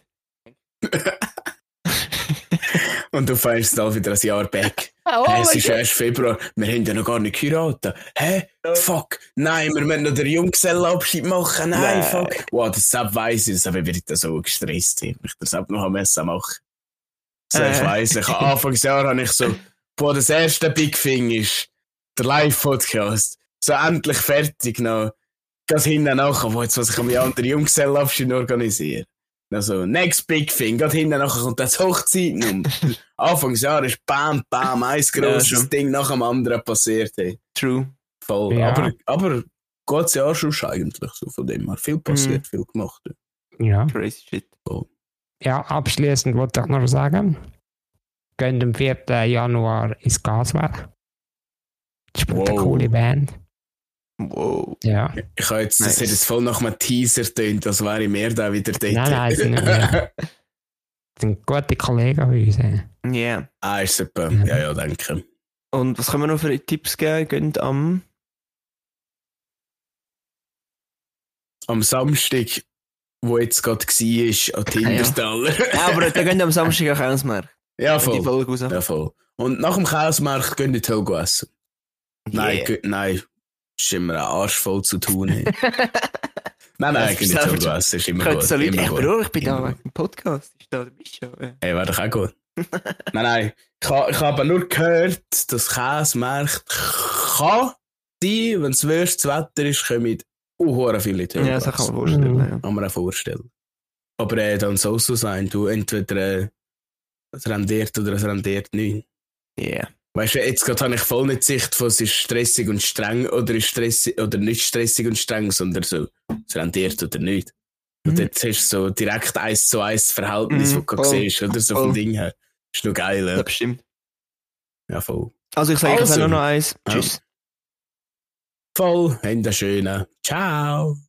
Und du fängst dann wieder ein Jahr back. Oh, Hey, mein es ist Gott. erst Februar, wir haben ja noch gar nicht geheiratet. Hä? Fuck, nein, wir müssen noch den Junggesellenabschied machen. Nein, Nein. fuck. Wow, deshalb weiss ich, deshalb bin ich da so gestresst. Ich deshalb noch am Messen machen. So, ich Äh. weiss, ich habe Anfangsjahr habe ich so, boah, das erste Big Thing ist der Live-Podcast. So endlich fertig noch. Ganz hinten nachher, wo jetzt was ich am Jahr den Junggesellenabschied organisieren. Also, next big thing, gerade hinten nachher kommt das Hochzeiten und Anfangsjahr ist bam, bam, ein grosses schon. Ding nach dem anderen passiert. Hey. True. Voll. Ja. Aber, aber geht's ja auch schon eigentlich so von dem her. Viel passiert, viel gemacht. Ja. Crazy shit. Ja, abschließend wollte ich noch sagen, gehen am vierten Januar ins Gaswerk. Das spielt Wow. eine coole Band. Wow. Ja. Ich habe jetzt, das Nice. hat jetzt voll nach einem Teaser tönt, als wäre mehr da wieder dort. Nein, nein, sind nicht mehr. Das sind gute Kollegen von uns. Ja. Ja. Yeah. Ah, ist super. Ja. Ja, ja, danke. Und was können wir noch für Tipps geben? Gehen am. Am Samstag, wo jetzt gerade war, an Tinderstaller. Ja, aber da gehen am Samstag auch Käsemarkt. Ja, Wenn die voll. Folge raus. Ja, voll. Und nach dem Käsemarkt gehen die Hölle essen. Nein, Yeah. geh- nein, ist immer ein Arsch voll zu tun. Hey. Nein, nein, Das gehen ist nicht selber- Hölle essen, ist immer Könnte gut. so Leute, Immer ich, gut. Bro, ich bin da Immer wegen dem Podcast. Ich da, du bist schon. Ja. Hey, wäre doch auch gut. nein, nein. Ich, ha- ich habe nur gehört, dass Käsemarkt kann sein, wenn es wörstes Wetter ist, kommen auch viele Leute. Ja, das kann man vorstellen. Mhm. Ja. Kann man auch vorstellen. Aber äh, dann soll es so sein, du entweder äh, es rendiert oder es rendiert nicht. Yeah. Weißt du, jetzt gerade habe ich voll nicht Sicht von, es ist stressig und streng oder ist stressig oder nicht stressig und streng, sondern so, es rendiert oder nicht. Und Mhm. jetzt hast du so direkt eins zu eins Verhältnis, Mhm, das du gerade voll, siehst, oder so voll. vom Ding her. Ist noch geil, Das ja. bestimmt. Ja, voll. Also ich sage, ich Also. habe noch eins. Ja. Tschüss. Voll, einen schönen. Ciao.